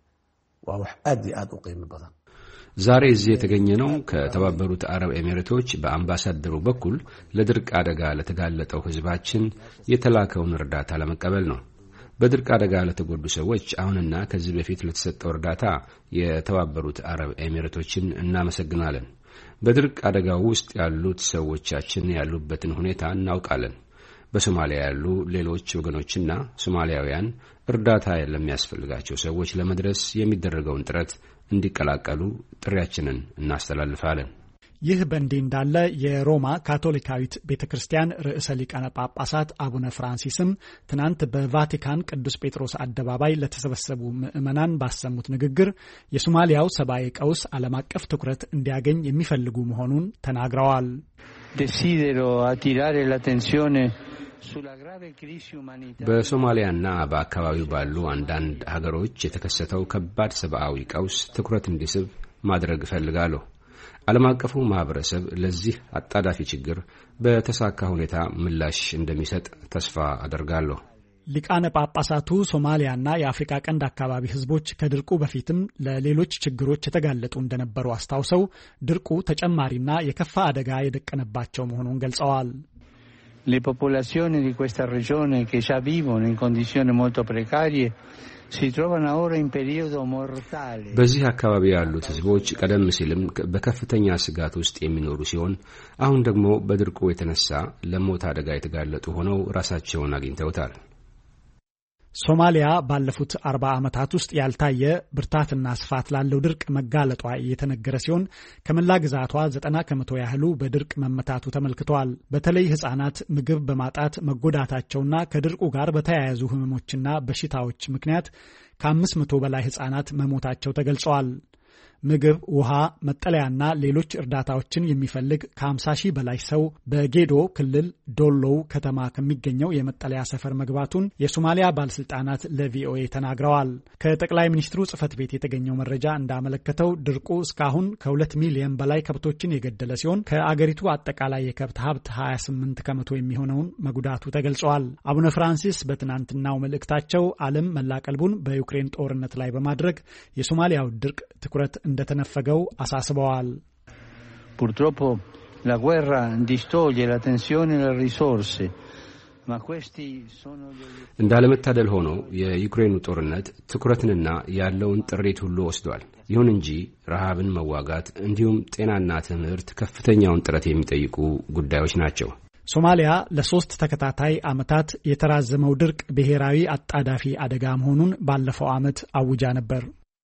ዛሬ እዚህ የተገኘነው ከተባበሩት አረብ ኤሚሬቶች በአምባሳደሩ በኩል ለድርቅ አደጋ ለተጋለጠው ህዝባችን የተላከውን እርዳታ ለመቀበል ነው። በድርቅ አደጋ ለተጎዱ ሰዎች አሁንና ከዚህ በፊት ለተሰጠው እርዳታ የተባበሩት አረብ ኤሚሬቶችን እናመሰግናለን። በድርቅ አደጋው ውስጥ ያሉት ሰዎቻችን ያሉበትን ሁኔታ እናውቃለን። በሶማሊያ ያሉ ሌሎች ወገኖችና ሶማሊያውያን እርዳታ ለሚያስፈልጋቸው ሰዎች ለመድረስ የሚደረገውን ጥረት እንዲቀላቀሉ ጥሪያችንን እናስተላልፋለን። ይህ በእንዲህ እንዳለ የሮማ ካቶሊካዊት ቤተክርስቲያን ርዕሰ ሊቃነ ጳጳሳት አቡነ ፍራንሲስም ትናንት በቫቲካን ቅዱስ ጴጥሮስ አደባባይ ለተሰበሰቡ ምዕመናን ባሰሙት ንግግር የሶማሊያው ሰብአዊ ቀውስ ዓለም አቀፍ ትኩረት እንዲያገኝ የሚፈልጉ መሆኑን ተናግረዋል። ዴሲደሮ አቲራሬ ላቴንሲዮኔ በሶማሊያና በአካባቢው ባሉ አንዳንድ ሀገሮች የተከሰተው ከባድ ሰብአዊ ቀውስ ትኩረት እንዲስብ ማድረግ እፈልጋለሁ። ዓለም አቀፉ ማህበረሰብ ለዚህ አጣዳፊ ችግር በተሳካ ሁኔታ ምላሽ እንደሚሰጥ ተስፋ አደርጋለሁ። ሊቃነ ጳጳሳቱ ሶማሊያና የአፍሪካ ቀንድ አካባቢ ህዝቦች ከድርቁ በፊትም ለሌሎች ችግሮች የተጋለጡ እንደነበሩ አስታውሰው ድርቁ ተጨማሪና የከፋ አደጋ የደቀነባቸው መሆኑን ገልጸዋል። Le popolazioni di questa regione che già vivono in condizioni molto precarie si trovano ora in periodo mortale. በዚህ አካባቢ ያሉት ህዝቦች ቀደም ሲልም በከፍተኛ ስጋት ውስጥ የሚኖሩ ሲሆን አሁን ደግሞ በድርቁ የተነሳ ለሞት አደጋ የተጋለጡ ሆነው ራሳቸውን አግኝተውታል። ሶማሊያ ባለፉት አርባ ዓመታት ውስጥ ያልታየ ብርታትና ስፋት ላለው ድርቅ መጋለጧ የተነገረ ሲሆን ከመላ ግዛቷ ዘጠና ከመቶ ያህሉ በድርቅ መመታቱ ተመልክተዋል። በተለይ ህጻናት ምግብ በማጣት መጎዳታቸውና ከድርቁ ጋር በተያያዙ ህመሞችና በሽታዎች ምክንያት ከአምስት መቶ በላይ ህጻናት መሞታቸው ተገልጸዋል። ምግብ፣ ውሃ፣ መጠለያና ሌሎች እርዳታዎችን የሚፈልግ ከ50 ሺህ በላይ ሰው በጌዶ ክልል ዶሎው ከተማ ከሚገኘው የመጠለያ ሰፈር መግባቱን የሶማሊያ ባለስልጣናት ለቪኦኤ ተናግረዋል። ከጠቅላይ ሚኒስትሩ ጽህፈት ቤት የተገኘው መረጃ እንዳመለከተው ድርቁ እስካሁን ከሁለት ሚሊዮን በላይ ከብቶችን የገደለ ሲሆን ከአገሪቱ አጠቃላይ የከብት ሀብት ሀያ ስምንት ከመቶ የሚሆነውን መጉዳቱ ተገልጿል። አቡነ ፍራንሲስ በትናንትናው መልእክታቸው ዓለም መላቀልቡን በዩክሬን ጦርነት ላይ በማድረግ የሶማሊያው ድርቅ ትኩረት እንደተነፈገው አሳስበዋል። Purtroppo la guerra distoglie l'attenzione e le risorse. እንዳለመታደል ሆኖ የዩክሬኑ ጦርነት ትኩረትንና ያለውን ጥሪት ሁሉ ወስዷል። ይሁን እንጂ ረሃብን መዋጋት እንዲሁም ጤናና ትምህርት ከፍተኛውን ጥረት የሚጠይቁ ጉዳዮች ናቸው። ሶማሊያ ለሶስት ተከታታይ ዓመታት የተራዘመው ድርቅ ብሔራዊ አጣዳፊ አደጋ መሆኑን ባለፈው ዓመት አውጃ ነበር።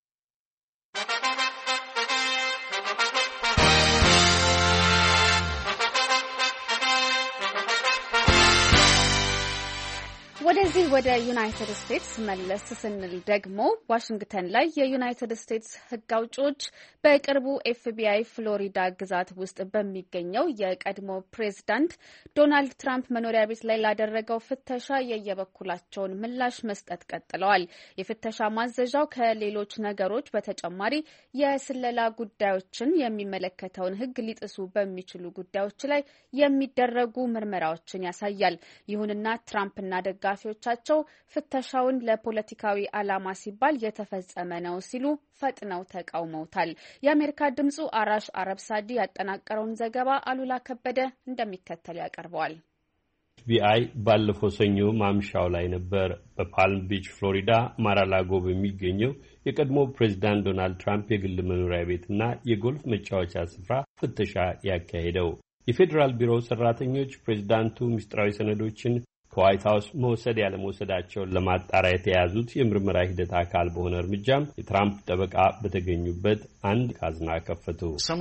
ወደዚህ ወደ ዩናይትድ ስቴትስ መለስ ስንል ደግሞ ዋሽንግተን ላይ የዩናይትድ ስቴትስ ሕግ አውጪዎች በቅርቡ ኤፍቢአይ ፍሎሪዳ ግዛት ውስጥ በሚገኘው የቀድሞ ፕሬዝዳንት ዶናልድ ትራምፕ መኖሪያ ቤት ላይ ላደረገው ፍተሻ የየበኩላቸውን ምላሽ መስጠት ቀጥለዋል። የፍተሻ ማዘዣው ከሌሎች ነገሮች በተጨማሪ የስለላ ጉዳዮችን የሚመለከተውን ሕግ ሊጥሱ በሚችሉ ጉዳዮች ላይ የሚደረጉ ምርመራዎችን ያሳያል። ይሁንና ትራምፕና ደጋ ቻቸው ፍተሻውን ለፖለቲካዊ ዓላማ ሲባል የተፈጸመ ነው ሲሉ ፈጥነው ተቃውመውታል። የአሜሪካ ድምጹ አራሽ አረብ ሳዲ ያጠናቀረውን ዘገባ አሉላ ከበደ እንደሚከተል ያቀርበዋል። ኤፍቢአይ ባለፈው ሰኞ ማምሻው ላይ ነበር በፓልም ቢች ፍሎሪዳ ማራላጎ በሚገኘው የቀድሞ ፕሬዝዳንት ዶናልድ ትራምፕ የግል መኖሪያ ቤትና የጎልፍ መጫወቻ ስፍራ ፍተሻ ያካሄደው። የፌዴራል ቢሮ ሰራተኞች ፕሬዝዳንቱ ምስጢራዊ ሰነዶችን ከዋይት ሀውስ መውሰድ ያለ መውሰዳቸውን ለማጣራት የተያዙት የምርመራ ሂደት አካል በሆነ እርምጃም የትራምፕ ጠበቃ በተገኙበት አንድ ካዝና ከፈቱ።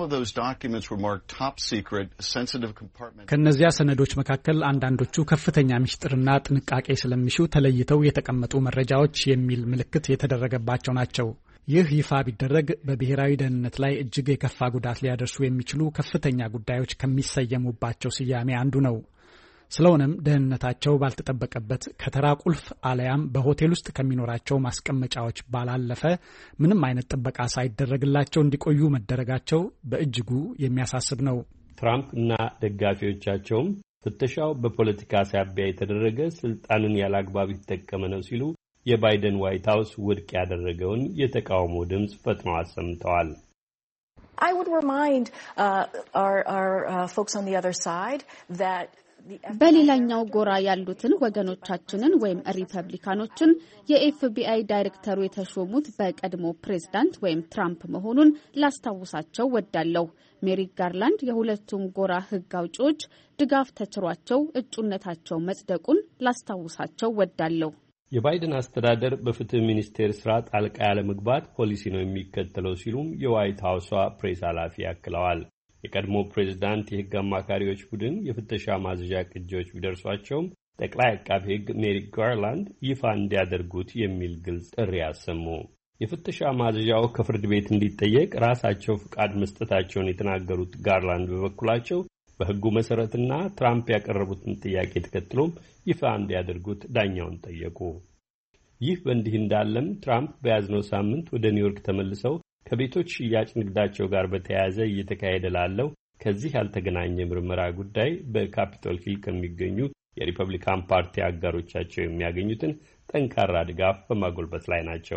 ከእነዚያ ሰነዶች መካከል አንዳንዶቹ ከፍተኛ ምስጢርና ጥንቃቄ ስለሚሹ ተለይተው የተቀመጡ መረጃዎች የሚል ምልክት የተደረገባቸው ናቸው። ይህ ይፋ ቢደረግ በብሔራዊ ደህንነት ላይ እጅግ የከፋ ጉዳት ሊያደርሱ የሚችሉ ከፍተኛ ጉዳዮች ከሚሰየሙባቸው ስያሜ አንዱ ነው። ስለሆነም ደህንነታቸው ባልተጠበቀበት ከተራ ቁልፍ አለያም በሆቴል ውስጥ ከሚኖራቸው ማስቀመጫዎች ባላለፈ ምንም አይነት ጥበቃ ሳይደረግላቸው እንዲቆዩ መደረጋቸው በእጅጉ የሚያሳስብ ነው። ትራምፕ እና ደጋፊዎቻቸውም ፍተሻው በፖለቲካ ሳቢያ የተደረገ ስልጣንን ያላግባብ የተጠቀመ ነው ሲሉ የባይደን ዋይት ሀውስ ውድቅ ያደረገውን የተቃውሞ ድምፅ ፈጥነው አሰምተዋል። I would remind uh, our, our uh, folks on the other side that በሌላኛው ጎራ ያሉትን ወገኖቻችንን ወይም ሪፐብሊካኖችን የኤፍቢአይ ዳይሬክተሩ የተሾሙት በቀድሞ ፕሬዝዳንት ወይም ትራምፕ መሆኑን ላስታውሳቸው ወዳለሁ። ሜሪክ ጋርላንድ የሁለቱም ጎራ ሕግ አውጪዎች ድጋፍ ተችሯቸው እጩነታቸው መጽደቁን ላስታውሳቸው ወዳለሁ። የባይደን አስተዳደር በፍትህ ሚኒስቴር ስራ ጣልቃ ያለ መግባት ፖሊሲ ነው የሚከተለው ሲሉም የዋይት ሀውሷ ፕሬስ ኃላፊ አክለዋል። የቀድሞ ፕሬዝዳንት የሕግ አማካሪዎች ቡድን የፍተሻ ማዘዣ ቅጂዎች ቢደርሷቸውም ጠቅላይ አቃቤ ሕግ ሜሪክ ጋርላንድ ይፋ እንዲያደርጉት የሚል ግልጽ ጥሪ ያሰሙ። የፍተሻ ማዘዣው ከፍርድ ቤት እንዲጠየቅ ራሳቸው ፍቃድ መስጠታቸውን የተናገሩት ጋርላንድ በበኩላቸው በሕጉ መሰረትና ትራምፕ ያቀረቡትን ጥያቄ ተከትሎም ይፋ እንዲያደርጉት ዳኛውን ጠየቁ። ይህ በእንዲህ እንዳለም ትራምፕ በያዝነው ሳምንት ወደ ኒውዮርክ ተመልሰው ከቤቶች ሽያጭ ንግዳቸው ጋር በተያያዘ እየተካሄደ ላለው ከዚህ ያልተገናኘ ምርመራ ጉዳይ በካፒቶል ሂል ከሚገኙ የሪፐብሊካን ፓርቲ አጋሮቻቸው የሚያገኙትን ጠንካራ ድጋፍ በማጎልበት ላይ ናቸው።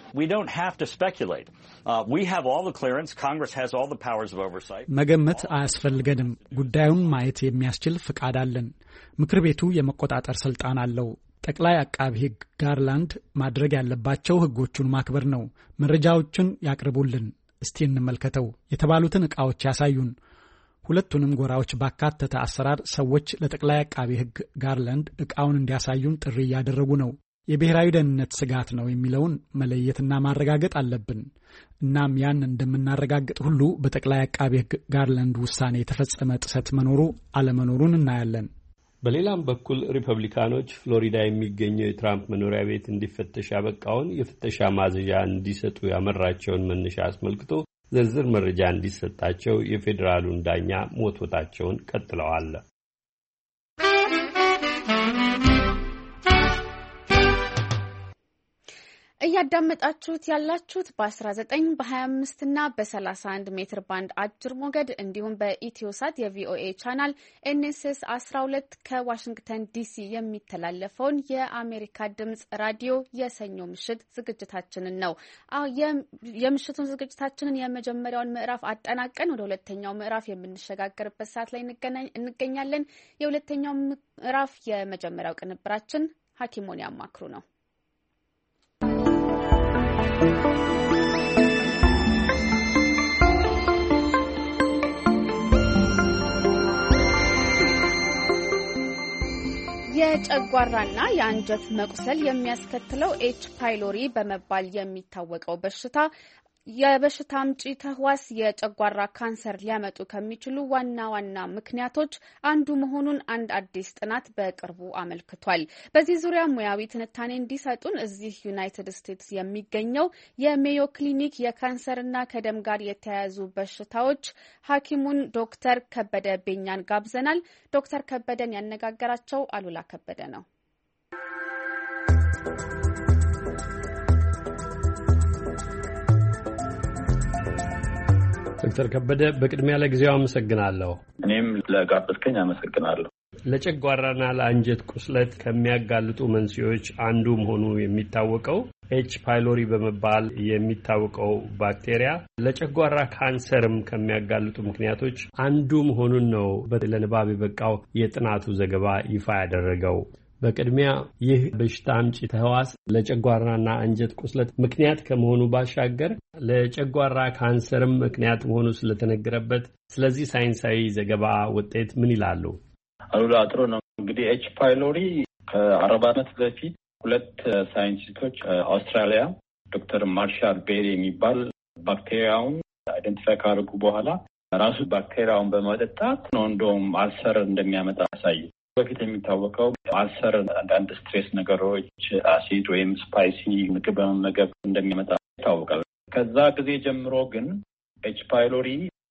መገመት አያስፈልገንም። ጉዳዩን ማየት የሚያስችል ፍቃድ አለን። ምክር ቤቱ የመቆጣጠር ስልጣን አለው። ጠቅላይ አቃቢ ሕግ ጋርላንድ ማድረግ ያለባቸው ሕጎቹን ማክበር ነው። መረጃዎችን ያቅርቡልን፣ እስቲ እንመልከተው፣ የተባሉትን ዕቃዎች ያሳዩን። ሁለቱንም ጎራዎች ባካተተ አሰራር ሰዎች ለጠቅላይ አቃቢ ሕግ ጋርላንድ ዕቃውን እንዲያሳዩን ጥሪ እያደረጉ ነው። የብሔራዊ ደህንነት ስጋት ነው የሚለውን መለየትና ማረጋገጥ አለብን። እናም ያን እንደምናረጋግጥ ሁሉ በጠቅላይ አቃቢ ሕግ ጋርላንድ ውሳኔ የተፈጸመ ጥሰት መኖሩ አለመኖሩን እናያለን። በሌላም በኩል ሪፐብሊካኖች ፍሎሪዳ የሚገኘው የትራምፕ መኖሪያ ቤት እንዲፈተሽ ያበቃውን የፍተሻ ማዘዣ እንዲሰጡ ያመራቸውን መነሻ አስመልክቶ ዝርዝር መረጃ እንዲሰጣቸው የፌዴራሉን ዳኛ መወትወታቸውን ቀጥለዋል። እያዳመጣችሁት ያላችሁት በ19 በ25 እና በ31 ሜትር ባንድ አጭር ሞገድ እንዲሁም በኢትዮሳት የቪኦኤ ቻናል ኤንኤስኤስ አስራ ሁለት ከዋሽንግተን ዲሲ የሚተላለፈውን የአሜሪካ ድምጽ ራዲዮ የሰኞ ምሽት ዝግጅታችንን ነው። የምሽቱን ዝግጅታችንን የመጀመሪያውን ምዕራፍ አጠናቀን ወደ ሁለተኛው ምዕራፍ የምንሸጋገርበት ሰዓት ላይ እንገኛለን። የሁለተኛው ምዕራፍ የመጀመሪያው ቅንብራችን ሐኪሞን ያማክሩ ነው። የጨጓራና የአንጀት መቁሰል የሚያስከትለው ኤች ፓይሎሪ በመባል የሚታወቀው በሽታ የበሽታ አምጪ ተህዋስ የጨጓራ ካንሰር ሊያመጡ ከሚችሉ ዋና ዋና ምክንያቶች አንዱ መሆኑን አንድ አዲስ ጥናት በቅርቡ አመልክቷል። በዚህ ዙሪያ ሙያዊ ትንታኔ እንዲሰጡን እዚህ ዩናይትድ ስቴትስ የሚገኘው የሜዮ ክሊኒክ የካንሰርና ከደም ጋር የተያያዙ በሽታዎች ሐኪሙን ዶክተር ከበደ ቤኛን ጋብዘናል። ዶክተር ከበደን ያነጋገራቸው አሉላ ከበደ ነው። ዶክተር ከበደ በቅድሚያ ለጊዜው አመሰግናለሁ። እኔም ለጋበዝከኝ አመሰግናለሁ። ለጨጓራና ለአንጀት ቁስለት ከሚያጋልጡ መንስኤዎች አንዱ መሆኑ የሚታወቀው ኤች ፓይሎሪ በመባል የሚታወቀው ባክቴሪያ ለጨጓራ ካንሰርም ከሚያጋልጡ ምክንያቶች አንዱ መሆኑን ነው ለንባብ የበቃው የጥናቱ ዘገባ ይፋ ያደረገው። በቅድሚያ ይህ በሽታ አምጪ ተህዋስ ለጨጓራና አንጀት ቁስለት ምክንያት ከመሆኑ ባሻገር ለጨጓራ ካንሰርም ምክንያት መሆኑ ስለተነገረበት ስለዚህ ሳይንሳዊ ዘገባ ውጤት ምን ይላሉ? አሉላ ጥሩ ነው። እንግዲህ ኤች ፓይሎሪ ከአርባ ዓመት በፊት ሁለት ሳይንቲስቶች አውስትራሊያ ዶክተር ማርሻል ቤሪ የሚባል ባክቴሪያውን አይደንቲፋይ ካደረጉ በኋላ ራሱ ባክቴሪያውን በመጠጣት ነው እንደውም አልሰር እንደሚያመጣ ያሳዩ። በፊት የሚታወቀው አልሰር አንዳንድ ስትሬስ ነገሮች፣ አሲድ ወይም ስፓይሲ ምግብ በመመገብ እንደሚያመጣ ይታወቃል። ከዛ ጊዜ ጀምሮ ግን ኤች ፓይሎሪ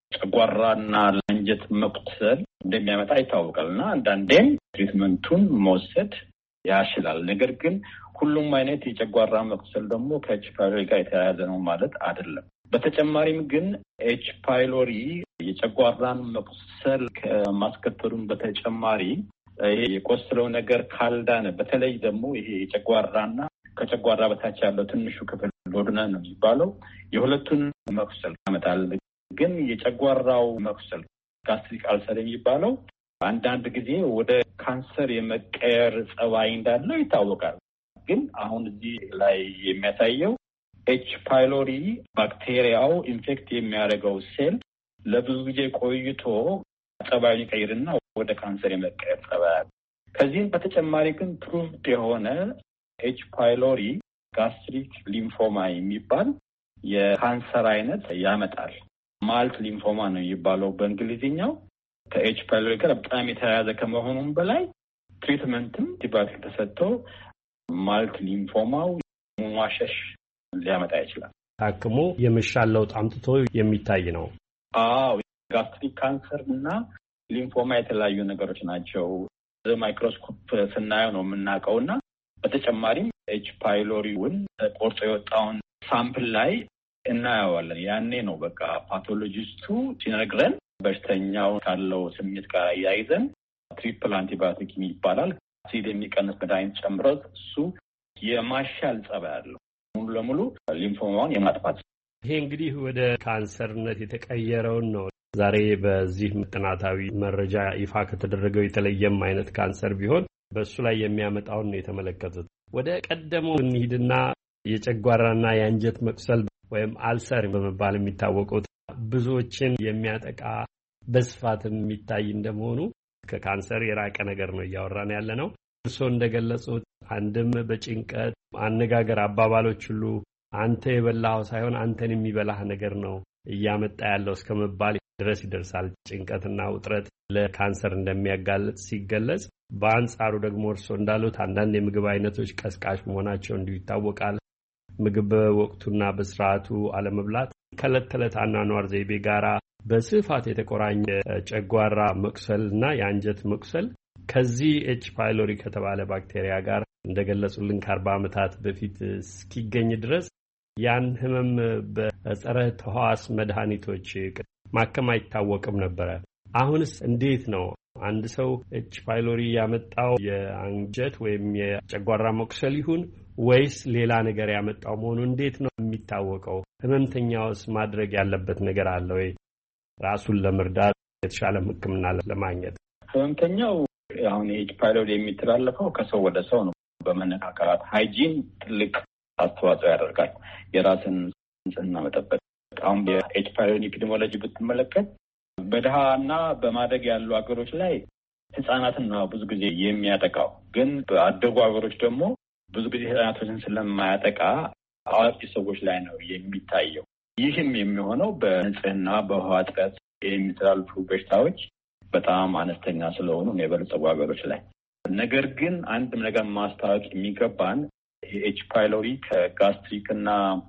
ጨጓራና ለአንጀት መቁሰል እንደሚያመጣ ይታወቃል እና አንዳንዴም ትሪትመንቱን መውሰድ ያሽላል። ነገር ግን ሁሉም አይነት የጨጓራ መቁሰል ደግሞ ከኤች ፓይሎሪ ጋር የተያያዘ ነው ማለት አይደለም። በተጨማሪም ግን ኤች ፓይሎሪ የጨጓራን መቁሰል ከማስከተሉም በተጨማሪ ይሄ የቆሰለው ነገር ካልዳነ በተለይ ደግሞ ይሄ የጨጓራና ከጨጓራ በታች ያለው ትንሹ ክፍል ዶድነን ነው የሚባለው የሁለቱን መቁሰል ያመጣል። ግን የጨጓራው መቁሰል ጋስትሪክ አልሰር የሚባለው አንዳንድ ጊዜ ወደ ካንሰር የመቀየር ጸባይ እንዳለው ይታወቃል። ግን አሁን እዚህ ላይ የሚያሳየው ኤች ፓይሎሪ ባክቴሪያው ኢንፌክት የሚያደርገው ሴል ለብዙ ጊዜ ቆይቶ ጸባዩን ይቀይርና ወደ ካንሰር የመቀየር ጸባይ። ከዚህም በተጨማሪ ግን ፕሩቭድ የሆነ ኤች ፓይሎሪ ጋስትሪክ ሊምፎማ የሚባል የካንሰር አይነት ያመጣል። ማልት ሊምፎማ ነው የሚባለው በእንግሊዝኛው። ከኤች ፓይሎሪ ጋር በጣም የተያያዘ ከመሆኑም በላይ ትሪትመንትም አንቲባዮቲክ ተሰጥቶ ማልት ሊምፎማው መሟሸሽ ሊያመጣ ይችላል። ታክሞ የመሻል ለውጥ አምጥቶ የሚታይ ነው። አዎ ጋስትሪክ ካንሰር እና ሊምፎማ የተለያዩ ነገሮች ናቸው። በማይክሮስኮፕ ስናየው ነው የምናውቀው እና በተጨማሪም ኤች ፓይሎሪውን ቆርጦ የወጣውን ሳምፕል ላይ እናየዋለን። ያኔ ነው በቃ ፓቶሎጂስቱ ሲነግረን በሽተኛው ካለው ስሜት ጋር እያይዘን ትሪፕል አንቲባዮቲክ ይባላል አሲድ የሚቀንስ መድኃኒት ጨምሮት እሱ የማሻል ጸባይ አለው ሙሉ ለሙሉ ሊምፎማውን የማጥፋት። ይሄ እንግዲህ ወደ ካንሰርነት የተቀየረውን ነው ዛሬ በዚህ ጥናታዊ መረጃ ይፋ ከተደረገው የተለየም አይነት ካንሰር ቢሆን በእሱ ላይ የሚያመጣውን ነው የተመለከቱት። ወደ ቀደመው እንሂድና የጨጓራና የአንጀት መቁሰል ወይም አልሰር በመባል የሚታወቁት ብዙዎችን የሚያጠቃ በስፋትም የሚታይ እንደመሆኑ ከካንሰር የራቀ ነገር ነው እያወራን ያለ ነው። እርስዎ እንደገለጹት አንድም በጭንቀት አነጋገር አባባሎች ሁሉ አንተ የበላኸው ሳይሆን አንተን የሚበላህ ነገር ነው እያመጣ ያለው እስከ መባል ድረስ ይደርሳል። ጭንቀትና ውጥረት ለካንሰር እንደሚያጋልጥ ሲገለጽ፣ በአንጻሩ ደግሞ እርስዎ እንዳሉት አንዳንድ የምግብ አይነቶች ቀስቃሽ መሆናቸው እንዲሁ ይታወቃል። ምግብ በወቅቱና በስርዓቱ አለመብላት ከዕለት ተዕለት አኗኗር ዘይቤ ጋራ በስፋት የተቆራኘ ጨጓራ መቁሰልና የአንጀት መቁሰል ከዚህ ኤች ፓይሎሪ ከተባለ ባክቴሪያ ጋር እንደገለጹልን ከአርባ ዓመታት በፊት እስኪገኝ ድረስ ያን ህመም በጸረ ተህዋስ መድኃኒቶች ማከም አይታወቅም ነበረ። አሁንስ እንዴት ነው? አንድ ሰው ኤች ፓይሎሪ ያመጣው የአንጀት ወይም የጨጓራ መቁሰል ይሁን ወይስ ሌላ ነገር ያመጣው መሆኑ እንዴት ነው የሚታወቀው? ህመምተኛውስ ማድረግ ያለበት ነገር አለ ወይ? ራሱን ለመርዳት የተሻለ ሕክምና ለማግኘት ህመምተኛው አሁን ኤች ፓይሎሪ የሚተላለፈው ከሰው ወደ ሰው ነው። በመነካካት ሃይጂን ትልቅ አስተዋጽኦ ያደርጋል። የራስን ንጽህና መጠበቅ። አሁን የኤች ፓይሎሪ ኤፒዲሚዮሎጂ ብትመለከት በድሃና በማደግ ያሉ ሀገሮች ላይ ህጻናትን ነው ብዙ ጊዜ የሚያጠቃው። ግን በአደጉ ሀገሮች ደግሞ ብዙ ጊዜ ህጻናቶችን ስለማያጠቃ አዋቂ ሰዎች ላይ ነው የሚታየው። ይህም የሚሆነው በንጽህና በውሃ እጥረት የሚተላለፉ በሽታዎች በጣም አነስተኛ ስለሆኑ ነው የበለጸጉ ሀገሮች ላይ። ነገር ግን አንድ ነገር ማስታወቅ የሚገባን ኤች ፓይሎሪ ከጋስትሪክ እና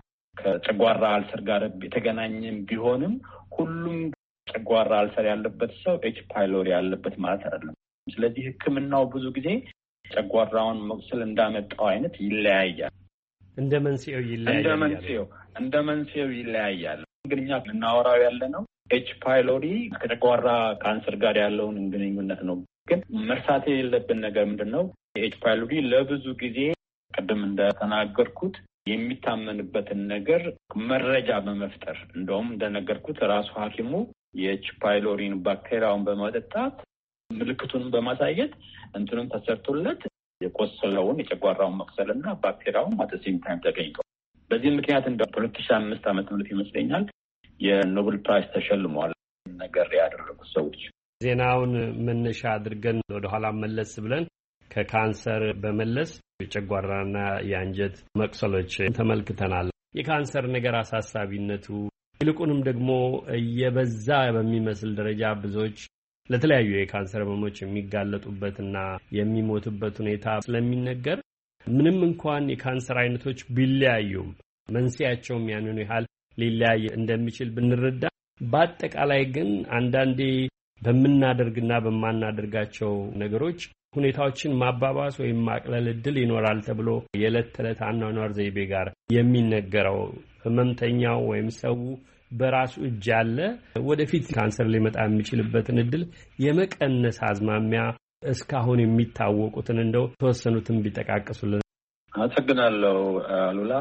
ከጨጓራ አልሰር ጋር የተገናኘም ቢሆንም ሁሉም ጨጓራ አልሰር ያለበት ሰው ኤች ፓይሎሪ ያለበት ማለት አይደለም። ስለዚህ ሕክምናው ብዙ ጊዜ ጨጓራውን መቁሰል እንዳመጣው አይነት ይለያያል። እንደ መንስኤው ይለያያል። እንደ መንስኤው እንደ መንስኤው ይለያያል። እንግዲህ እኛ ልናወራው ያለ ነው ኤች ፓይሎሪ ከጨጓራ ካንሰር ጋር ያለውን ግንኙነት ነው። ግን መርሳት የሌለብን ነገር ምንድን ነው? ኤች ፓይሎሪ ለብዙ ጊዜ ቅድም እንደተናገርኩት የሚታመንበትን ነገር መረጃ በመፍጠር እንደውም እንደነገርኩት ራሱ ሐኪሙ የኤች ፓይሎሪን ባክቴሪያውን በማጠጣት ምልክቱን በማሳየት እንትኑን ተሰርቶለት የቆሰለውን የጨጓራውን መቁሰልና ባክቴሪያውን ማተሲም ታይም ተገኝቷል። በዚህ ምክንያት እንደ ሁለት ሺህ አምስት ዓመተ ምህረት ይመስለኛል የኖቤል ፕራይስ ተሸልሟል ነገር ያደረጉት ሰዎች። ዜናውን መነሻ አድርገን ወደ ኋላ መለስ ብለን ከካንሰር በመለስ የጨጓራና የአንጀት መቁሰሎች ተመልክተናል። የካንሰር ነገር አሳሳቢነቱ ይልቁንም ደግሞ እየበዛ በሚመስል ደረጃ ብዙዎች ለተለያዩ የካንሰር ህመሞች የሚጋለጡበትና የሚሞቱበት ሁኔታ ስለሚነገር ምንም እንኳን የካንሰር አይነቶች ቢለያዩም መንስኤያቸውም ያንኑ ያህል ሊለያይ እንደሚችል ብንረዳ በአጠቃላይ ግን አንዳንዴ በመናደርግና በማናደርጋቸው ነገሮች ሁኔታዎችን ማባባስ ወይም ማቅለል እድል ይኖራል ተብሎ የዕለት ተዕለት አኗኗር ዘይቤ ጋር የሚነገረው ህመምተኛው ወይም ሰው በራሱ እጅ ያለ ወደፊት ካንሰር ሊመጣ የሚችልበትን እድል የመቀነስ አዝማሚያ እስካሁን የሚታወቁትን እንደው ተወሰኑትን ቢጠቃቅሱልን። አመሰግናለሁ አሉላ።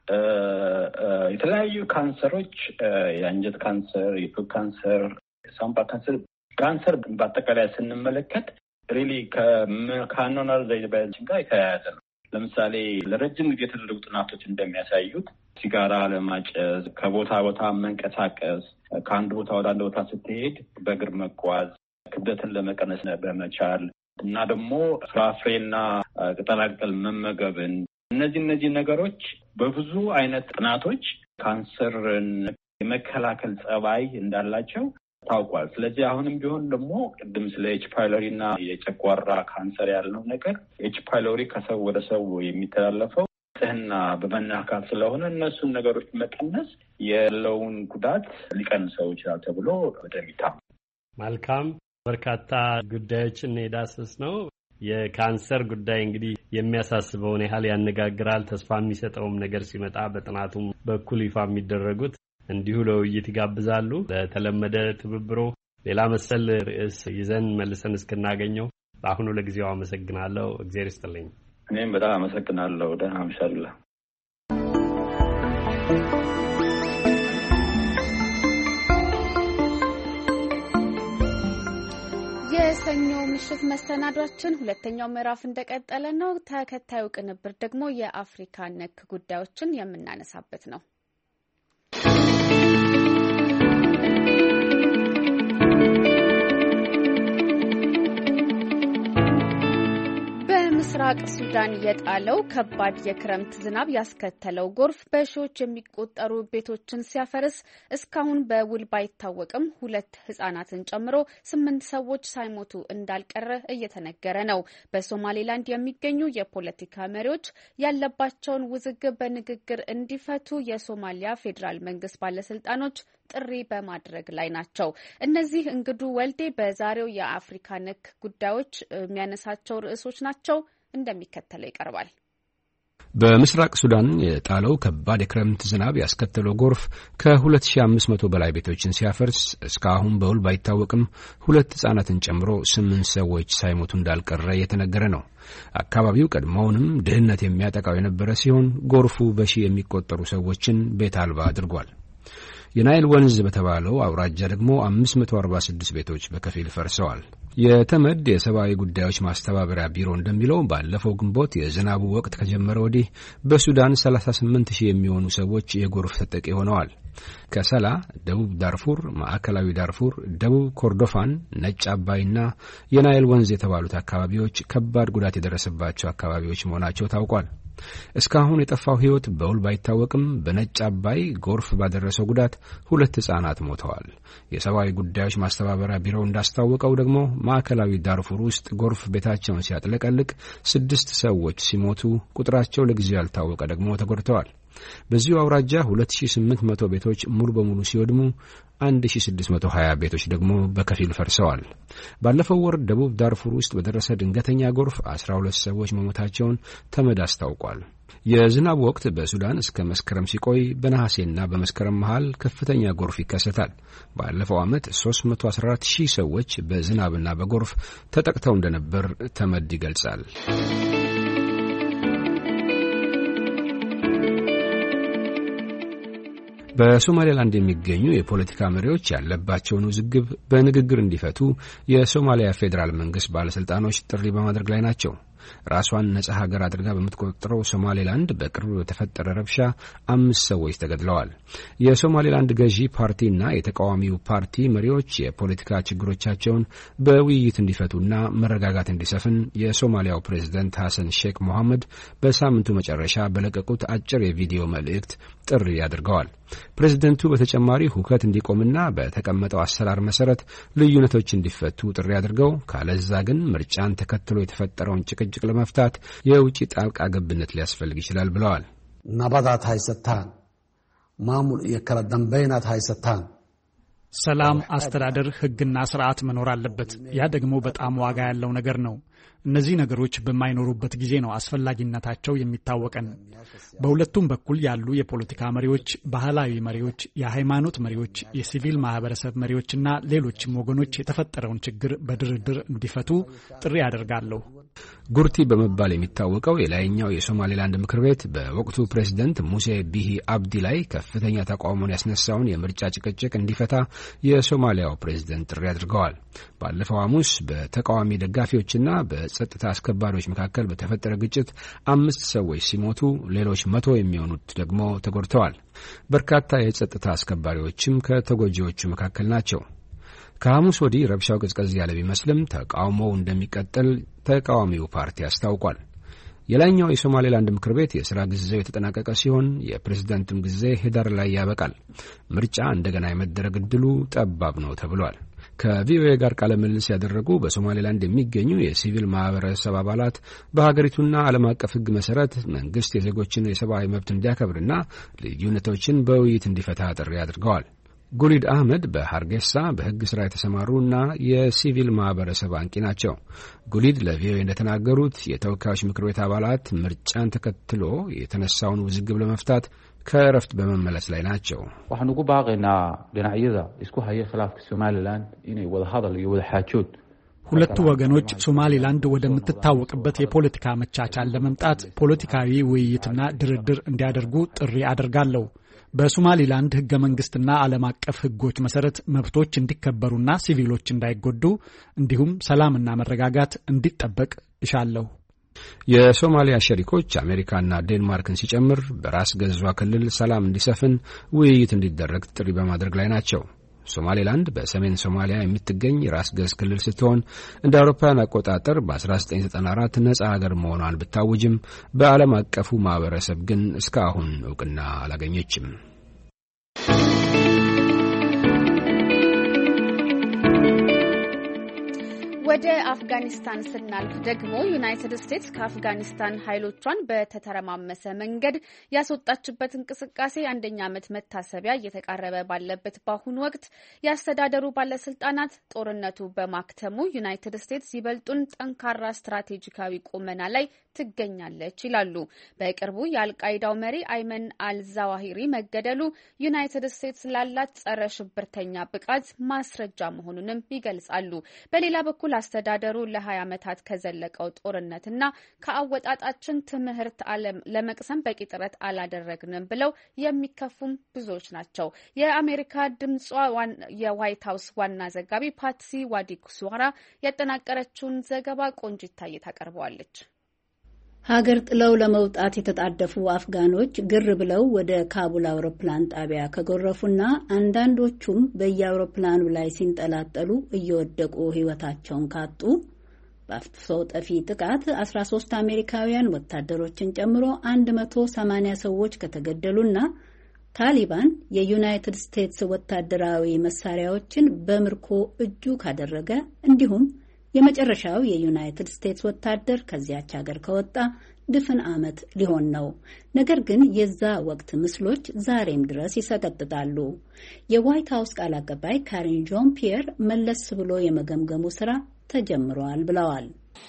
የተለያዩ ካንሰሮች የአንጀት ካንሰር፣ የጡት ካንሰር፣ የሳምባ ካንሰር ካንሰር በአጠቃላይ ስንመለከት ሪሊ ከአኗኗር ዘይቤያችን ጋር የተያያዘ ነው። ለምሳሌ ለረጅም ጊዜ የተደረጉ ጥናቶች እንደሚያሳዩት ሲጋራ ለማጨስ፣ ከቦታ ቦታ መንቀሳቀስ፣ ከአንድ ቦታ ወደ አንድ ቦታ ስትሄድ በእግር መጓዝ፣ ክብደትን ለመቀነስ በመቻል እና ደግሞ ፍራፍሬና ቅጠላቅጠል መመገብን እነዚህ እነዚህ ነገሮች በብዙ አይነት ጥናቶች ካንሰርን የመከላከል ጸባይ እንዳላቸው ታውቋል። ስለዚህ አሁንም ቢሆን ደግሞ ቅድም ስለ ኤች ፓይሎሪ እና የጨጓራ ካንሰር ያልነው ነገር ኤች ፓይሎሪ ከሰው ወደ ሰው የሚተላለፈው ንጽህና በመናካት ስለሆነ እነሱን ነገሮች መቀነስ ያለውን ጉዳት ሊቀንሰው ይችላል ተብሎ ወደሚታመን። መልካም። በርካታ ጉዳዮችን የዳሰስ ነው። የካንሰር ጉዳይ እንግዲህ የሚያሳስበውን ያህል ያነጋግራል። ተስፋ የሚሰጠውም ነገር ሲመጣ በጥናቱም በኩል ይፋ የሚደረጉት እንዲሁ ለውይይት ይጋብዛሉ። ለተለመደ ትብብሮ ሌላ መሰል ርዕስ ይዘን መልሰን እስክናገኘው በአሁኑ ለጊዜው አመሰግናለሁ። እግዚአብሔር ይስጥልኝ። እኔም በጣም አመሰግናለሁ። ደህና አምሻሉላ። የሰኞ ምሽት መሰናዷችን ሁለተኛው ምዕራፍ እንደቀጠለ ነው። ተከታዩ ቅንብር ደግሞ የአፍሪካ ነክ ጉዳዮችን የምናነሳበት ነው። በምስራቅ ሱዳን የጣለው ከባድ የክረምት ዝናብ ያስከተለው ጎርፍ በሺዎች የሚቆጠሩ ቤቶችን ሲያፈርስ እስካሁን በውል ባይታወቅም ሁለት ህጻናትን ጨምሮ ስምንት ሰዎች ሳይሞቱ እንዳልቀረ እየተነገረ ነው። በሶማሌላንድ የሚገኙ የፖለቲካ መሪዎች ያለባቸውን ውዝግብ በንግግር እንዲፈቱ የሶማሊያ ፌዴራል መንግስት ባለስልጣኖች ጥሪ በማድረግ ላይ ናቸው። እነዚህ እንግዱ ወልዴ በዛሬው የአፍሪካ ነክ ጉዳዮች የሚያነሳቸው ርዕሶች ናቸው። እንደሚከተለው ይቀርባል። በምስራቅ ሱዳን የጣለው ከባድ የክረምት ዝናብ ያስከተለው ጎርፍ ከሁለት ሺህ አምስት መቶ በላይ ቤቶችን ሲያፈርስ እስካሁን በውል ባይታወቅም ሁለት ህጻናትን ጨምሮ ስምንት ሰዎች ሳይሞቱ እንዳልቀረ እየተነገረ ነው። አካባቢው ቀድሞውንም ድህነት የሚያጠቃው የነበረ ሲሆን ጎርፉ በሺህ የሚቆጠሩ ሰዎችን ቤት አልባ አድርጓል። የናይል ወንዝ በተባለው አውራጃ ደግሞ አምስት መቶ አርባ ስድስት ቤቶች በከፊል ፈርሰዋል። የተመድ የሰብአዊ ጉዳዮች ማስተባበሪያ ቢሮ እንደሚለው ባለፈው ግንቦት የዝናቡ ወቅት ከጀመረ ወዲህ በሱዳን ሰላሳ ስምንት ሺህ የሚሆኑ ሰዎች የጎርፍ ተጠቂ ሆነዋል። ከሰላ፣ ደቡብ ዳርፉር፣ ማዕከላዊ ዳርፉር፣ ደቡብ ኮርዶፋን፣ ነጭ አባይና የናይል ወንዝ የተባሉት አካባቢዎች ከባድ ጉዳት የደረሰባቸው አካባቢዎች መሆናቸው ታውቋል። እስካሁን የጠፋው ሕይወት በውል ባይታወቅም በነጭ አባይ ጎርፍ ባደረሰው ጉዳት ሁለት ህጻናት ሞተዋል። የሰብአዊ ጉዳዮች ማስተባበሪያ ቢሮው እንዳስታወቀው ደግሞ ማዕከላዊ ዳርፉር ውስጥ ጎርፍ ቤታቸውን ሲያጥለቀልቅ ስድስት ሰዎች ሲሞቱ ቁጥራቸው ለጊዜው ያልታወቀ ደግሞ ተጎድተዋል። በዚሁ አውራጃ ሁለት ሺህ ስምንት መቶ ቤቶች ሙሉ በሙሉ ሲወድሙ አንድ ሺህ ስድስት መቶ ሀያ ቤቶች ደግሞ በከፊል ፈርሰዋል። ባለፈው ወር ደቡብ ዳርፉር ውስጥ በደረሰ ድንገተኛ ጎርፍ አስራ ሁለት ሰዎች መሞታቸውን ተመድ አስታውቋል። የዝናብ ወቅት በሱዳን እስከ መስከረም ሲቆይ በነሐሴና በመስከረም መሃል ከፍተኛ ጎርፍ ይከሰታል። ባለፈው ዓመት ሶስት መቶ አስራ አራት ሺህ ሰዎች በዝናብና በጎርፍ ተጠቅተው እንደነበር ተመድ ይገልጻል። በሶማሊላንድ የሚገኙ የፖለቲካ መሪዎች ያለባቸውን ውዝግብ በንግግር እንዲፈቱ የሶማሊያ ፌዴራል መንግስት ባለስልጣኖች ጥሪ በማድረግ ላይ ናቸው። ራሷን ነጻ ሀገር አድርጋ በምትቆጥረው ሶማሌላንድ በቅርቡ በተፈጠረ ረብሻ አምስት ሰዎች ተገድለዋል። የሶማሌላንድ ገዢ ፓርቲና የተቃዋሚው ፓርቲ መሪዎች የፖለቲካ ችግሮቻቸውን በውይይት እንዲፈቱና መረጋጋት እንዲሰፍን የሶማሊያው ፕሬዝዳንት ሐሰን ሼክ ሞሐመድ በሳምንቱ መጨረሻ በለቀቁት አጭር የቪዲዮ መልእክት ጥሪ አድርገዋል። ፕሬዝደንቱ በተጨማሪ ሁከት እንዲቆምና በተቀመጠው አሰራር መሰረት ልዩነቶች እንዲፈቱ ጥሪ አድርገው ካለዛ ግን ምርጫን ተከትሎ የተፈጠረውን ጭቅጭቅ ለመፍታት የውጭ ጣልቃ ገብነት ሊያስፈልግ ይችላል ብለዋል። ናባዳት ሃይሰታን ማሙል የከለ ደንበይናት ሃይሰታን ሰላም፣ አስተዳደር፣ ህግና ስርዓት መኖር አለበት። ያ ደግሞ በጣም ዋጋ ያለው ነገር ነው። እነዚህ ነገሮች በማይኖሩበት ጊዜ ነው አስፈላጊነታቸው የሚታወቀን። በሁለቱም በኩል ያሉ የፖለቲካ መሪዎች፣ ባህላዊ መሪዎች፣ የሃይማኖት መሪዎች፣ የሲቪል ማህበረሰብ መሪዎችና ሌሎችም ወገኖች የተፈጠረውን ችግር በድርድር እንዲፈቱ ጥሪ አደርጋለሁ። ጉርቲ በመባል የሚታወቀው የላይኛው የሶማሌላንድ ምክር ቤት በወቅቱ ፕሬዝዳንት ሙሴ ቢሂ አብዲ ላይ ከፍተኛ ተቃውሞን ያስነሳውን የምርጫ ጭቅጭቅ እንዲፈታ የሶማሊያው ፕሬዝዳንት ጥሪ አድርገዋል። ባለፈው ሐሙስ በተቃዋሚ ደጋፊዎችና በጸጥታ አስከባሪዎች መካከል በተፈጠረ ግጭት አምስት ሰዎች ሲሞቱ ሌሎች መቶ የሚሆኑት ደግሞ ተጎድተዋል። በርካታ የጸጥታ አስከባሪዎችም ከተጎጂዎቹ መካከል ናቸው። ከሐሙስ ወዲህ ረብሻው ቀዝቀዝ ያለ ቢመስልም ተቃውሞው እንደሚቀጥል ተቃዋሚው ፓርቲ አስታውቋል። የላይኛው የሶማሌላንድ ምክር ቤት የሥራ ጊዜው የተጠናቀቀ ሲሆን የፕሬዝዳንቱም ጊዜ ህዳር ላይ ያበቃል። ምርጫ እንደገና የመደረግ ዕድሉ ጠባብ ነው ተብሏል። ከቪኦኤ ጋር ቃለ ምልልስ ያደረጉ በሶማሌላንድ የሚገኙ የሲቪል ማህበረሰብ አባላት በሀገሪቱና ዓለም አቀፍ ሕግ መሰረት መንግስት የዜጎችን የሰብአዊ መብት እንዲያከብርና ልዩነቶችን በውይይት እንዲፈታ ጥሪ አድርገዋል። ጉሊድ አህመድ በሃርጌሳ በሕግ ሥራ የተሰማሩና የሲቪል ማህበረሰብ አንቂ ናቸው። ጉሊድ ለቪኦኤ እንደተናገሩት የተወካዮች ምክር ቤት አባላት ምርጫን ተከትሎ የተነሳውን ውዝግብ ለመፍታት ከእረፍት በመመለስ ላይ ናቸው። waxaan ugu baaqaynaa dhinacyada isku haya khilaafka Somaliland inay wada hadal iyo wada xaajood ሁለቱ ወገኖች ሶማሊላንድ ወደምትታወቅበት የፖለቲካ መቻቻል ለመምጣት ፖለቲካዊ ውይይትና ድርድር እንዲያደርጉ ጥሪ አደርጋለሁ። በሶማሊላንድ ህገ መንግስትና ዓለም አቀፍ ህጎች መሰረት መብቶች እንዲከበሩና ሲቪሎች እንዳይጎዱ እንዲሁም ሰላምና መረጋጋት እንዲጠበቅ እሻለሁ። የሶማሊያ ሸሪኮች አሜሪካና ዴንማርክን ሲጨምር በራስ ገዟ ክልል ሰላም እንዲሰፍን ውይይት እንዲደረግ ጥሪ በማድረግ ላይ ናቸው። ሶማሌላንድ በሰሜን ሶማሊያ የምትገኝ ራስ ገዝ ክልል ስትሆን እንደ አውሮፓውያን አቆጣጠር በ1994 ነጻ ሀገር መሆኗን ብታውጅም በዓለም አቀፉ ማህበረሰብ ግን እስካሁን እውቅና አላገኘችም። ወደ አፍጋኒስታን ስናልፍ ደግሞ ዩናይትድ ስቴትስ ከአፍጋኒስታን ኃይሎቿን በተተረማመሰ መንገድ ያስወጣችበት እንቅስቃሴ አንደኛ ዓመት መታሰቢያ እየተቃረበ ባለበት በአሁኑ ወቅት የአስተዳደሩ ባለስልጣናት ጦርነቱ በማክተሙ ዩናይትድ ስቴትስ ይበልጡን ጠንካራ ስትራቴጂካዊ ቁመና ላይ ትገኛለች ይላሉ። በቅርቡ የአልቃይዳው መሪ አይመን አልዛዋሂሪ መገደሉ ዩናይትድ ስቴትስ ላላት ጸረ ሽብርተኛ ብቃት ማስረጃ መሆኑንም ይገልጻሉ። በሌላ በኩል አስተዳደሩ ለ20 ዓመታት ከዘለቀው ጦርነትና ከአወጣጣችን ትምህርት ለመቅሰም በቂ ጥረት አላደረግንም ብለው የሚከፉም ብዙዎች ናቸው። የአሜሪካ ድምጿ የዋይት ሀውስ ዋና ዘጋቢ ፓትሲ ዋዲኩስዋራ ያጠናቀረችውን ዘገባ ቆንጂት ታቀርበዋለች። ሀገር ጥለው ለመውጣት የተጣደፉ አፍጋኖች ግር ብለው ወደ ካቡል አውሮፕላን ጣቢያ ከጎረፉና አንዳንዶቹም በየአውሮፕላኑ ላይ ሲንጠላጠሉ እየወደቁ ሕይወታቸውን ካጡ በአጥፍቶ ጠፊ ጥቃት አስራ ሶስት አሜሪካውያን ወታደሮችን ጨምሮ አንድ መቶ ሰማንያ ሰዎች ከተገደሉና ታሊባን የዩናይትድ ስቴትስ ወታደራዊ መሳሪያዎችን በምርኮ እጁ ካደረገ እንዲሁም የመጨረሻው የዩናይትድ ስቴትስ ወታደር ከዚያች ሀገር ከወጣ ድፍን ዓመት ሊሆን ነው። ነገር ግን የዛ ወቅት ምስሎች ዛሬም ድረስ ይሰቀጥጣሉ። የዋይት ሀውስ ቃል አቀባይ ካሪን ጆን ፒየር መለስ ብሎ የመገምገሙ ስራ ተጀምሯል ብለዋል።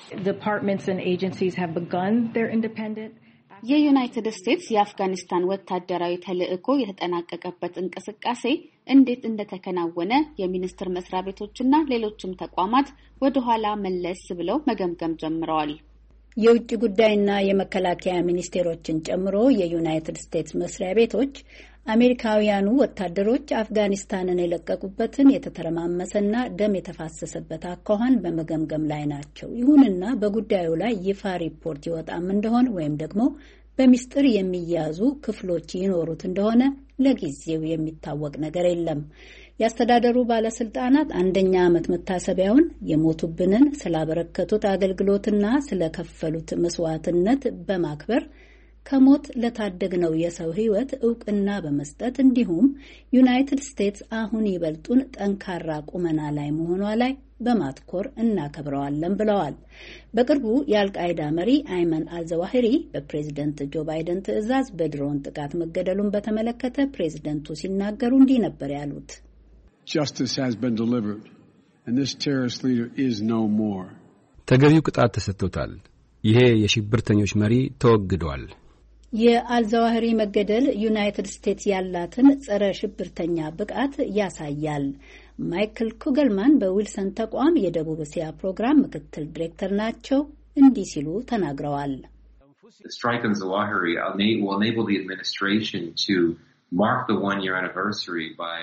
የዩናይትድ ስቴትስ የአፍጋኒስታን ወታደራዊ ተልዕኮ የተጠናቀቀበት እንቅስቃሴ እንዴት እንደተከናወነ የሚኒስቴር መስሪያ ቤቶችና ሌሎችም ተቋማት ወደ ኋላ መለስ ብለው መገምገም ጀምረዋል። የውጭ ጉዳይና የመከላከያ ሚኒስቴሮችን ጨምሮ የዩናይትድ ስቴትስ መስሪያ ቤቶች አሜሪካውያኑ ወታደሮች አፍጋኒስታንን የለቀቁበትን የተተረማመሰና ደም የተፋሰሰበት አኳኋን በመገምገም ላይ ናቸው። ይሁንና በጉዳዩ ላይ ይፋ ሪፖርት ይወጣም እንደሆነ ወይም ደግሞ በሚስጥር የሚያዙ ክፍሎች ይኖሩት እንደሆነ ለጊዜው የሚታወቅ ነገር የለም። የአስተዳደሩ ባለስልጣናት አንደኛ ዓመት መታሰቢያውን የሞቱብንን ስላበረከቱት አገልግሎትና ስለከፈሉት መስዋዕትነት በማክበር ከሞት ለታደግነው የሰው ሕይወት ዕውቅና በመስጠት እንዲሁም ዩናይትድ ስቴትስ አሁን ይበልጡን ጠንካራ ቁመና ላይ መሆኗ ላይ በማትኮር እናከብረዋለን ብለዋል። በቅርቡ የአልቃይዳ መሪ አይመን አልዘዋሂሪ በፕሬዝደንት ጆ ባይደን ትዕዛዝ በድሮን ጥቃት መገደሉን በተመለከተ ፕሬዝደንቱ ሲናገሩ እንዲህ ነበር ያሉት። Justice has been delivered and this terrorist leader is no more. ተገቢው ቅጣት ተሰጥቶታል። ይሄ የሽብርተኞች መሪ ተወግዷል። የአልዛዋሂሪ መገደል ዩናይትድ ስቴትስ ያላትን ጸረ ሽብርተኛ ብቃት ያሳያል። ማይክል ኩገልማን በዊልሰን ተቋም የደቡብ እስያ ፕሮግራም ምክትል ዲሬክተር ናቸው። እንዲህ ሲሉ ተናግረዋል። The strike on Zawahiri will enable the administration to mark the one-year anniversary by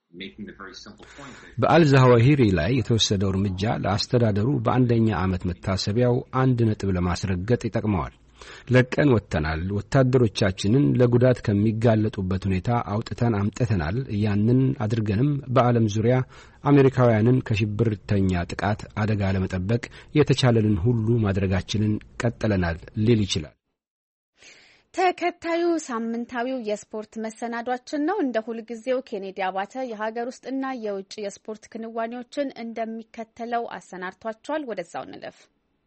በአልዛዋሂሪ ላይ የተወሰደው እርምጃ ለአስተዳደሩ በአንደኛ ዓመት መታሰቢያው አንድ ነጥብ ለማስረገጥ ይጠቅመዋል። ለቀን ወጥተናል። ወታደሮቻችንን ለጉዳት ከሚጋለጡበት ሁኔታ አውጥተን አምጥተናል። ያንን አድርገንም በዓለም ዙሪያ አሜሪካውያንን ከሽብርተኛ ጥቃት አደጋ ለመጠበቅ የተቻለንን ሁሉ ማድረጋችንን ቀጥለናል ሊል ይችላል። ተከታዩ ሳምንታዊው የስፖርት መሰናዷችን ነው። እንደ ሁልጊዜው ኬኔዲ አባተ የሀገር ውስጥና የውጭ የስፖርት ክንዋኔዎችን እንደሚከተለው አሰናድቷቸዋል። ወደዛው እንለፍ።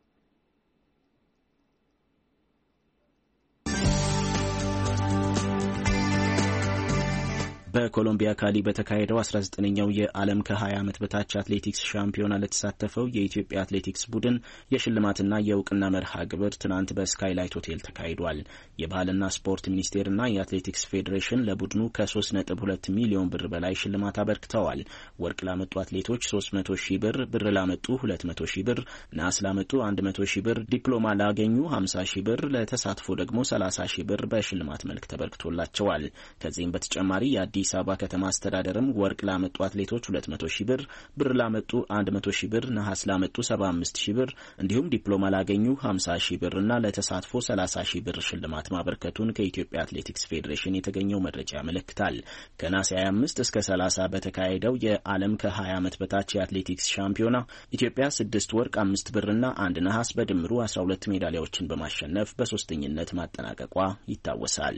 በኮሎምቢያ ካሊ በተካሄደው አስራ ዘጠነኛው የዓለም ከ20 ዓመት በታች አትሌቲክስ ሻምፒዮና ለተሳተፈው የኢትዮጵያ አትሌቲክስ ቡድን የሽልማትና የእውቅና መርሃ ግብር ትናንት በስካይላይት ሆቴል ተካሂዷል። የባህልና ስፖርት ሚኒስቴርና የአትሌቲክስ ፌዴሬሽን ለቡድኑ ከ3 ነጥብ ሁለት ሚሊዮን ብር በላይ ሽልማት አበርክተዋል። ወርቅ ላመጡ አትሌቶች ሶስት መቶ ሺህ ብር፣ ብር ላመጡ ሁለት መቶ ሺህ ብር፣ ነሐስ ላመጡ መቶ ሺህ ብር፣ ዲፕሎማ ላገኙ ሀምሳ ሺህ ብር፣ ለተሳትፎ ደግሞ ሰላሳ ሺህ ብር በሽልማት መልክ ተበርክቶላቸዋል። ከዚህም በተጨማሪ የአዲስ የአዲስ አበባ ከተማ አስተዳደርም ወርቅ ላመጡ አትሌቶች ሁለት መቶ ሺህ ብር፣ ብር ላመጡ አንድ መቶ ሺህ ብር፣ ነሐስ ላመጡ ሰባ አምስት ሺህ ብር እንዲሁም ዲፕሎማ ላገኙ ሀምሳ ሺህ ብር እና ለተሳትፎ ሰላሳ ሺህ ብር ሽልማት ማበርከቱን ከኢትዮጵያ አትሌቲክስ ፌዴሬሽን የተገኘው መረጃ ያመለክታል። ከነሐሴ ሃያ አምስት እስከ ሰላሳ በተካሄደው የዓለም ከ20 ዓመት በታች የአትሌቲክስ ሻምፒዮና ኢትዮጵያ ስድስት ወርቅ፣ አምስት ብርና አንድ ነሐስ በድምሩ አስራ ሁለት ሜዳሊያዎችን በማሸነፍ በሶስተኝነት ማጠናቀቋ ይታወሳል።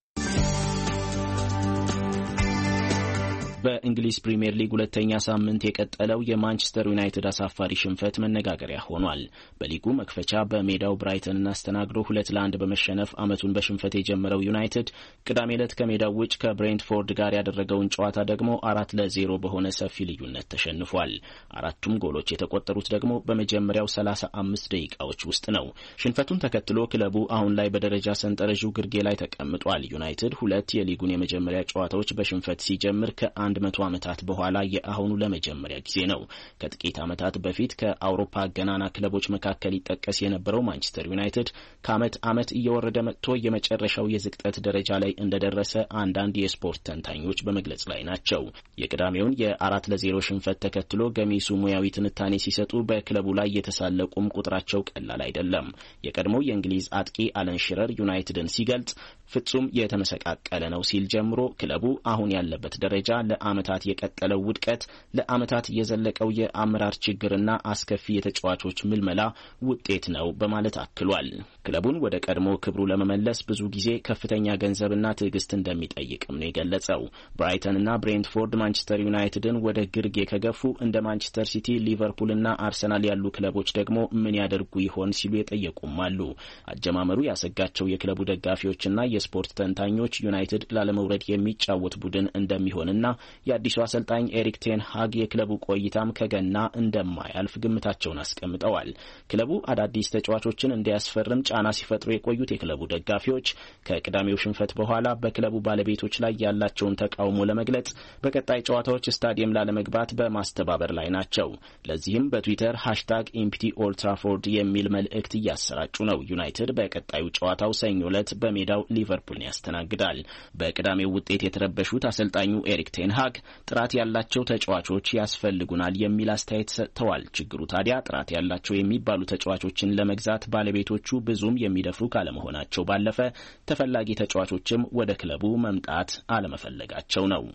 በእንግሊዝ ፕሪሚየር ሊግ ሁለተኛ ሳምንት የቀጠለው የማንቸስተር ዩናይትድ አሳፋሪ ሽንፈት መነጋገሪያ ሆኗል። በሊጉ መክፈቻ በሜዳው ብራይተንን አስተናግዶ ሁለት ለአንድ በመሸነፍ ዓመቱን በሽንፈት የጀመረው ዩናይትድ ቅዳሜ ዕለት ከሜዳው ውጭ ከብሬንትፎርድ ጋር ያደረገውን ጨዋታ ደግሞ አራት ለዜሮ በሆነ ሰፊ ልዩነት ተሸንፏል። አራቱም ጎሎች የተቆጠሩት ደግሞ በመጀመሪያው ሰላሳ አምስት ደቂቃዎች ውስጥ ነው። ሽንፈቱን ተከትሎ ክለቡ አሁን ላይ በደረጃ ሰንጠረዡ ግርጌ ላይ ተቀምጧል። ዩናይትድ ሁለት የሊጉን የመጀመሪያ ጨዋታዎች በሽንፈት ሲጀምር ከአንድ መቶ ዓመታት በኋላ የአሁኑ ለመጀመሪያ ጊዜ ነው። ከጥቂት ዓመታት በፊት ከአውሮፓ ገናና ክለቦች መካከል ይጠቀስ የነበረው ማንቸስተር ዩናይትድ ከዓመት ዓመት እየወረደ መጥቶ የመጨረሻው የዝቅጠት ደረጃ ላይ እንደደረሰ አንዳንድ የስፖርት ተንታኞች በመግለጽ ላይ ናቸው። የቅዳሜውን የአራት ለዜሮ ሽንፈት ተከትሎ ገሚሱ ሙያዊ ትንታኔ ሲሰጡ በክለቡ ላይ የተሳለቁም ቁጥራቸው ቀላል አይደለም። የቀድሞው የእንግሊዝ አጥቂ አለን ሽረር ዩናይትድን ሲገልጽ ፍጹም የተመሰቃቀለ ነው ሲል ጀምሮ ክለቡ አሁን ያለበት ደረጃ ለዓመታት የቀጠለው ውድቀት፣ ለዓመታት የዘለቀው የአመራር ችግርና አስከፊ የተጫዋቾች ምልመላ ውጤት ነው በማለት አክሏል። ክለቡን ወደ ቀድሞ ክብሩ ለመመለስ ብዙ ጊዜ ከፍተኛ ገንዘብና ትዕግስት እንደሚጠይቅም ነው የገለጸው። ብራይተንና ብሬንትፎርድ ማንቸስተር ዩናይትድን ወደ ግርጌ ከገፉ እንደ ማንቸስተር ሲቲ፣ ሊቨርፑልና አርሰናል ያሉ ክለቦች ደግሞ ምን ያደርጉ ይሆን ሲሉ የጠየቁም አሉ። አጀማመሩ ያሰጋቸው የክለቡ ደጋፊዎችና የስፖርት ተንታኞች ዩናይትድ ላለመውረድ የሚጫወት ቡድን እንደሚሆንና የአዲሱ አሰልጣኝ ኤሪክ ቴን ሃግ የክለቡ ቆይታም ከገና እንደማያልፍ ግምታቸውን አስቀምጠዋል። ክለቡ አዳዲስ ተጫዋቾችን እንዲያስፈርም ጫና ሲፈጥሩ የቆዩት የክለቡ ደጋፊዎች ከቅዳሜው ሽንፈት በኋላ በክለቡ ባለቤቶች ላይ ያላቸውን ተቃውሞ ለመግለጽ በቀጣይ ጨዋታዎች ስታዲየም ላለመግባት በማስተባበር ላይ ናቸው። ለዚህም በትዊተር ሃሽታግ ኢምፕቲ ኦልድ ትራፎርድ የሚል መልእክት እያሰራጩ ነው። ዩናይትድ በቀጣዩ ጨዋታው ሰኞ ዕለት በሜዳው ሊቨርፑልን ያስተናግዳል። በቅዳሜው ውጤት የተረበሹት አሰልጣኙ ኤሪክ ቴን ሃግ ጥራት ያላቸው ተጫዋቾች ያስፈልጉናል የሚል አስተያየት ሰጥተዋል። ችግሩ ታዲያ ጥራት ያላቸው የሚባሉ ተጫዋቾችን ለመግዛት ባለቤቶቹ ብዙም የሚደፍሩ ካለመሆናቸው ባለፈ ተፈላጊ ተጫዋቾችም ወደ ክለቡ መምጣት አለመፈለጋቸው ነው።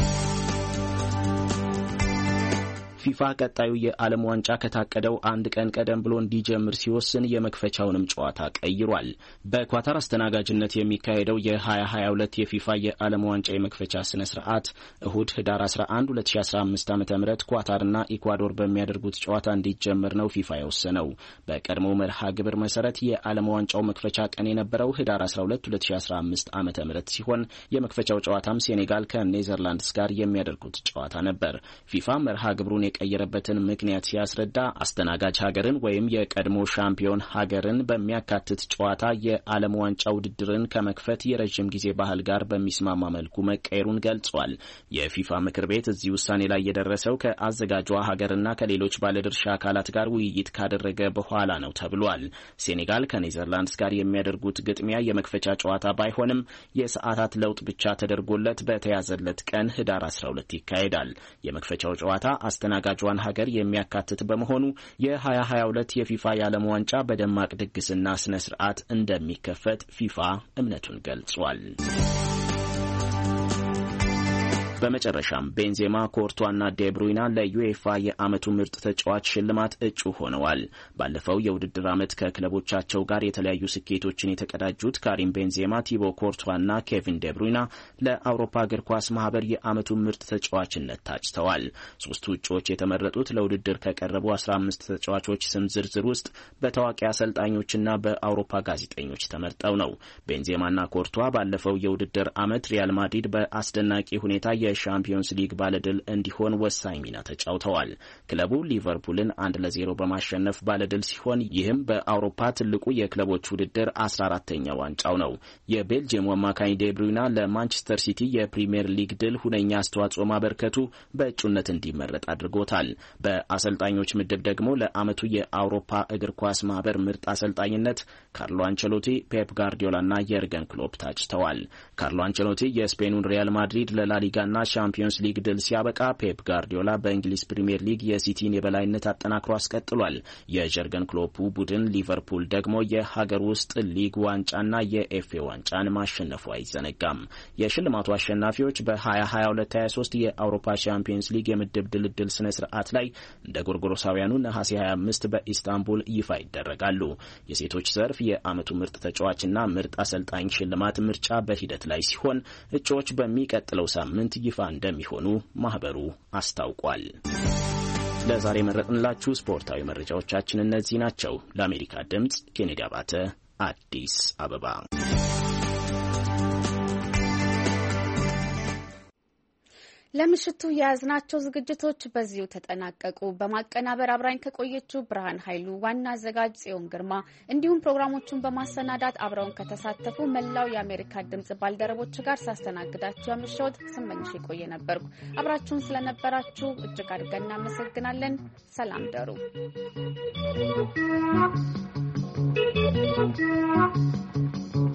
ፊፋ ቀጣዩ የዓለም ዋንጫ ከታቀደው አንድ ቀን ቀደም ብሎ እንዲጀምር ሲወስን የመክፈቻውንም ጨዋታ ቀይሯል። በኳታር አስተናጋጅነት የሚካሄደው የ2022 የፊፋ የዓለም ዋንጫ የመክፈቻ ስነ ስርዓት እሁድ ህዳር አስራ አንድ ሁለት ሺ አስራ አምስት ዓመተ ምህረት ኳታርና ኢኳዶር በሚያደርጉት ጨዋታ እንዲጀምር ነው ፊፋ የወሰነው። በቀድሞው መርሃ ግብር መሰረት የዓለም ዋንጫው መክፈቻ ቀን የነበረው ህዳር አስራ ሁለት ሁለት ሺ አስራ አምስት ዓመተ ምህረት ሲሆን የመክፈቻው ጨዋታም ሴኔጋል ከኔዘርላንድስ ጋር የሚያደርጉት ጨዋታ ነበር። ፊፋ መርሃ ግብሩን የቀየረበትን ምክንያት ሲያስረዳ አስተናጋጅ ሀገርን ወይም የቀድሞ ሻምፒዮን ሀገርን በሚያካትት ጨዋታ የዓለም ዋንጫ ውድድርን ከመክፈት የረጅም ጊዜ ባህል ጋር በሚስማማ መልኩ መቀየሩን ገልጿል። የፊፋ ምክር ቤት እዚህ ውሳኔ ላይ የደረሰው ከአዘጋጇ ሀገርና ከሌሎች ባለድርሻ አካላት ጋር ውይይት ካደረገ በኋላ ነው ተብሏል። ሴኔጋል ከኔዘርላንድስ ጋር የሚያደርጉት ግጥሚያ የመክፈቻ ጨዋታ ባይሆንም የሰዓታት ለውጥ ብቻ ተደርጎለት በተያዘለት ቀን ህዳር አስራ ሁለት ይካሄዳል። የመክፈቻው ጨዋታ አስተናጋጇን ሀገር የሚያካትት በመሆኑ የ2022 የፊፋ የዓለም ዋንጫ በደማቅ ድግስና ስነ ስርዓት እንደሚከፈት ፊፋ እምነቱን ገልጿል። በመጨረሻም ቤንዜማ፣ ኮርቷና ዴብሩይና ለዩኤፋ የዓመቱ ምርጥ ተጫዋች ሽልማት እጩ ሆነዋል። ባለፈው የውድድር ዓመት ከክለቦቻቸው ጋር የተለያዩ ስኬቶችን የተቀዳጁት ካሪም ቤንዜማ፣ ቲቦ ኮርቷና ኬቪን ዴብሩይና ለአውሮፓ እግር ኳስ ማህበር የዓመቱ ምርጥ ተጫዋችነት ታጭተዋል። ሶስቱ እጩዎች የተመረጡት ለውድድር ከቀረቡ አስራ አምስት ተጫዋቾች ስም ዝርዝር ውስጥ በታዋቂ አሰልጣኞችና በአውሮፓ ጋዜጠኞች ተመርጠው ነው። ቤንዜማና ኮርቷ ባለፈው የውድድር ዓመት ሪያል ማድሪድ በአስደናቂ ሁኔታ የሻምፒዮንስ ሊግ ባለድል እንዲሆን ወሳኝ ሚና ተጫውተዋል። ክለቡ ሊቨርፑልን አንድ ለዜሮ በማሸነፍ ባለድል ሲሆን ይህም በአውሮፓ ትልቁ የክለቦች ውድድር አስራ አራተኛ ዋንጫው ነው። የቤልጂየም አማካኝ ዴብሩይና ለማንቸስተር ሲቲ የፕሪሚየር ሊግ ድል ሁነኛ አስተዋጽኦ ማበርከቱ በእጩነት እንዲመረጥ አድርጎታል። በአሰልጣኞች ምድብ ደግሞ ለዓመቱ የአውሮፓ እግር ኳስ ማህበር ምርጥ አሰልጣኝነት ካርሎ አንቸሎቲ፣ ፔፕ ጋርዲዮላና የርገን ክሎፕ ታጭተዋል። ካርሎ አንቸሎቲ የስፔኑን ሪያል ማድሪድ ለላሊጋና ሻምፒዮንስ ሊግ ድል ሲያበቃ፣ ፔፕ ጋርዲዮላ በእንግሊዝ ፕሪሚየር ሊግ የሲቲን የበላይነት አጠናክሮ አስቀጥሏል። የጀርገን ክሎፑ ቡድን ሊቨርፑል ደግሞ የሀገር ውስጥ ሊግ ዋንጫና የኤፍኤ ዋንጫን ማሸነፉ አይዘነጋም። የሽልማቱ አሸናፊዎች በ2022 23 የአውሮፓ ሻምፒዮንስ ሊግ የምድብ ድልድል ስነ ስርዓት ላይ እንደ ጎርጎሮሳውያኑ ነሐሴ ሀያ አምስት በኢስታንቡል ይፋ ይደረጋሉ። የሴቶች ዘርፍ የዓመቱ ምርጥ ተጫዋችና ምርጥ አሰልጣኝ ሽልማት ምርጫ በሂደት ላይ ሲሆን እጩዎች በሚቀጥለው ሳምንት ይፋ እንደሚሆኑ ማህበሩ አስታውቋል። ለዛሬ መረጥንላችሁ ስፖርታዊ መረጃዎቻችን እነዚህ ናቸው። ለአሜሪካ ድምጽ ኬኔዲ አባተ አዲስ አበባ። ለምሽቱ የያዝናቸው ዝግጅቶች በዚሁ ተጠናቀቁ። በማቀናበር አብራኝ ከቆየችው ብርሃን ኃይሉ፣ ዋና አዘጋጅ ጽዮን ግርማ እንዲሁም ፕሮግራሞቹን በማሰናዳት አብረውን ከተሳተፉ መላው የአሜሪካ ድምጽ ባልደረቦች ጋር ሳስተናግዳችሁ ያመሸሁት ስመኝሽ የቆየ ነበርኩ። አብራችሁን ስለነበራችሁ እጅግ አድርገን እናመሰግናለን። ሰላም ደሩ።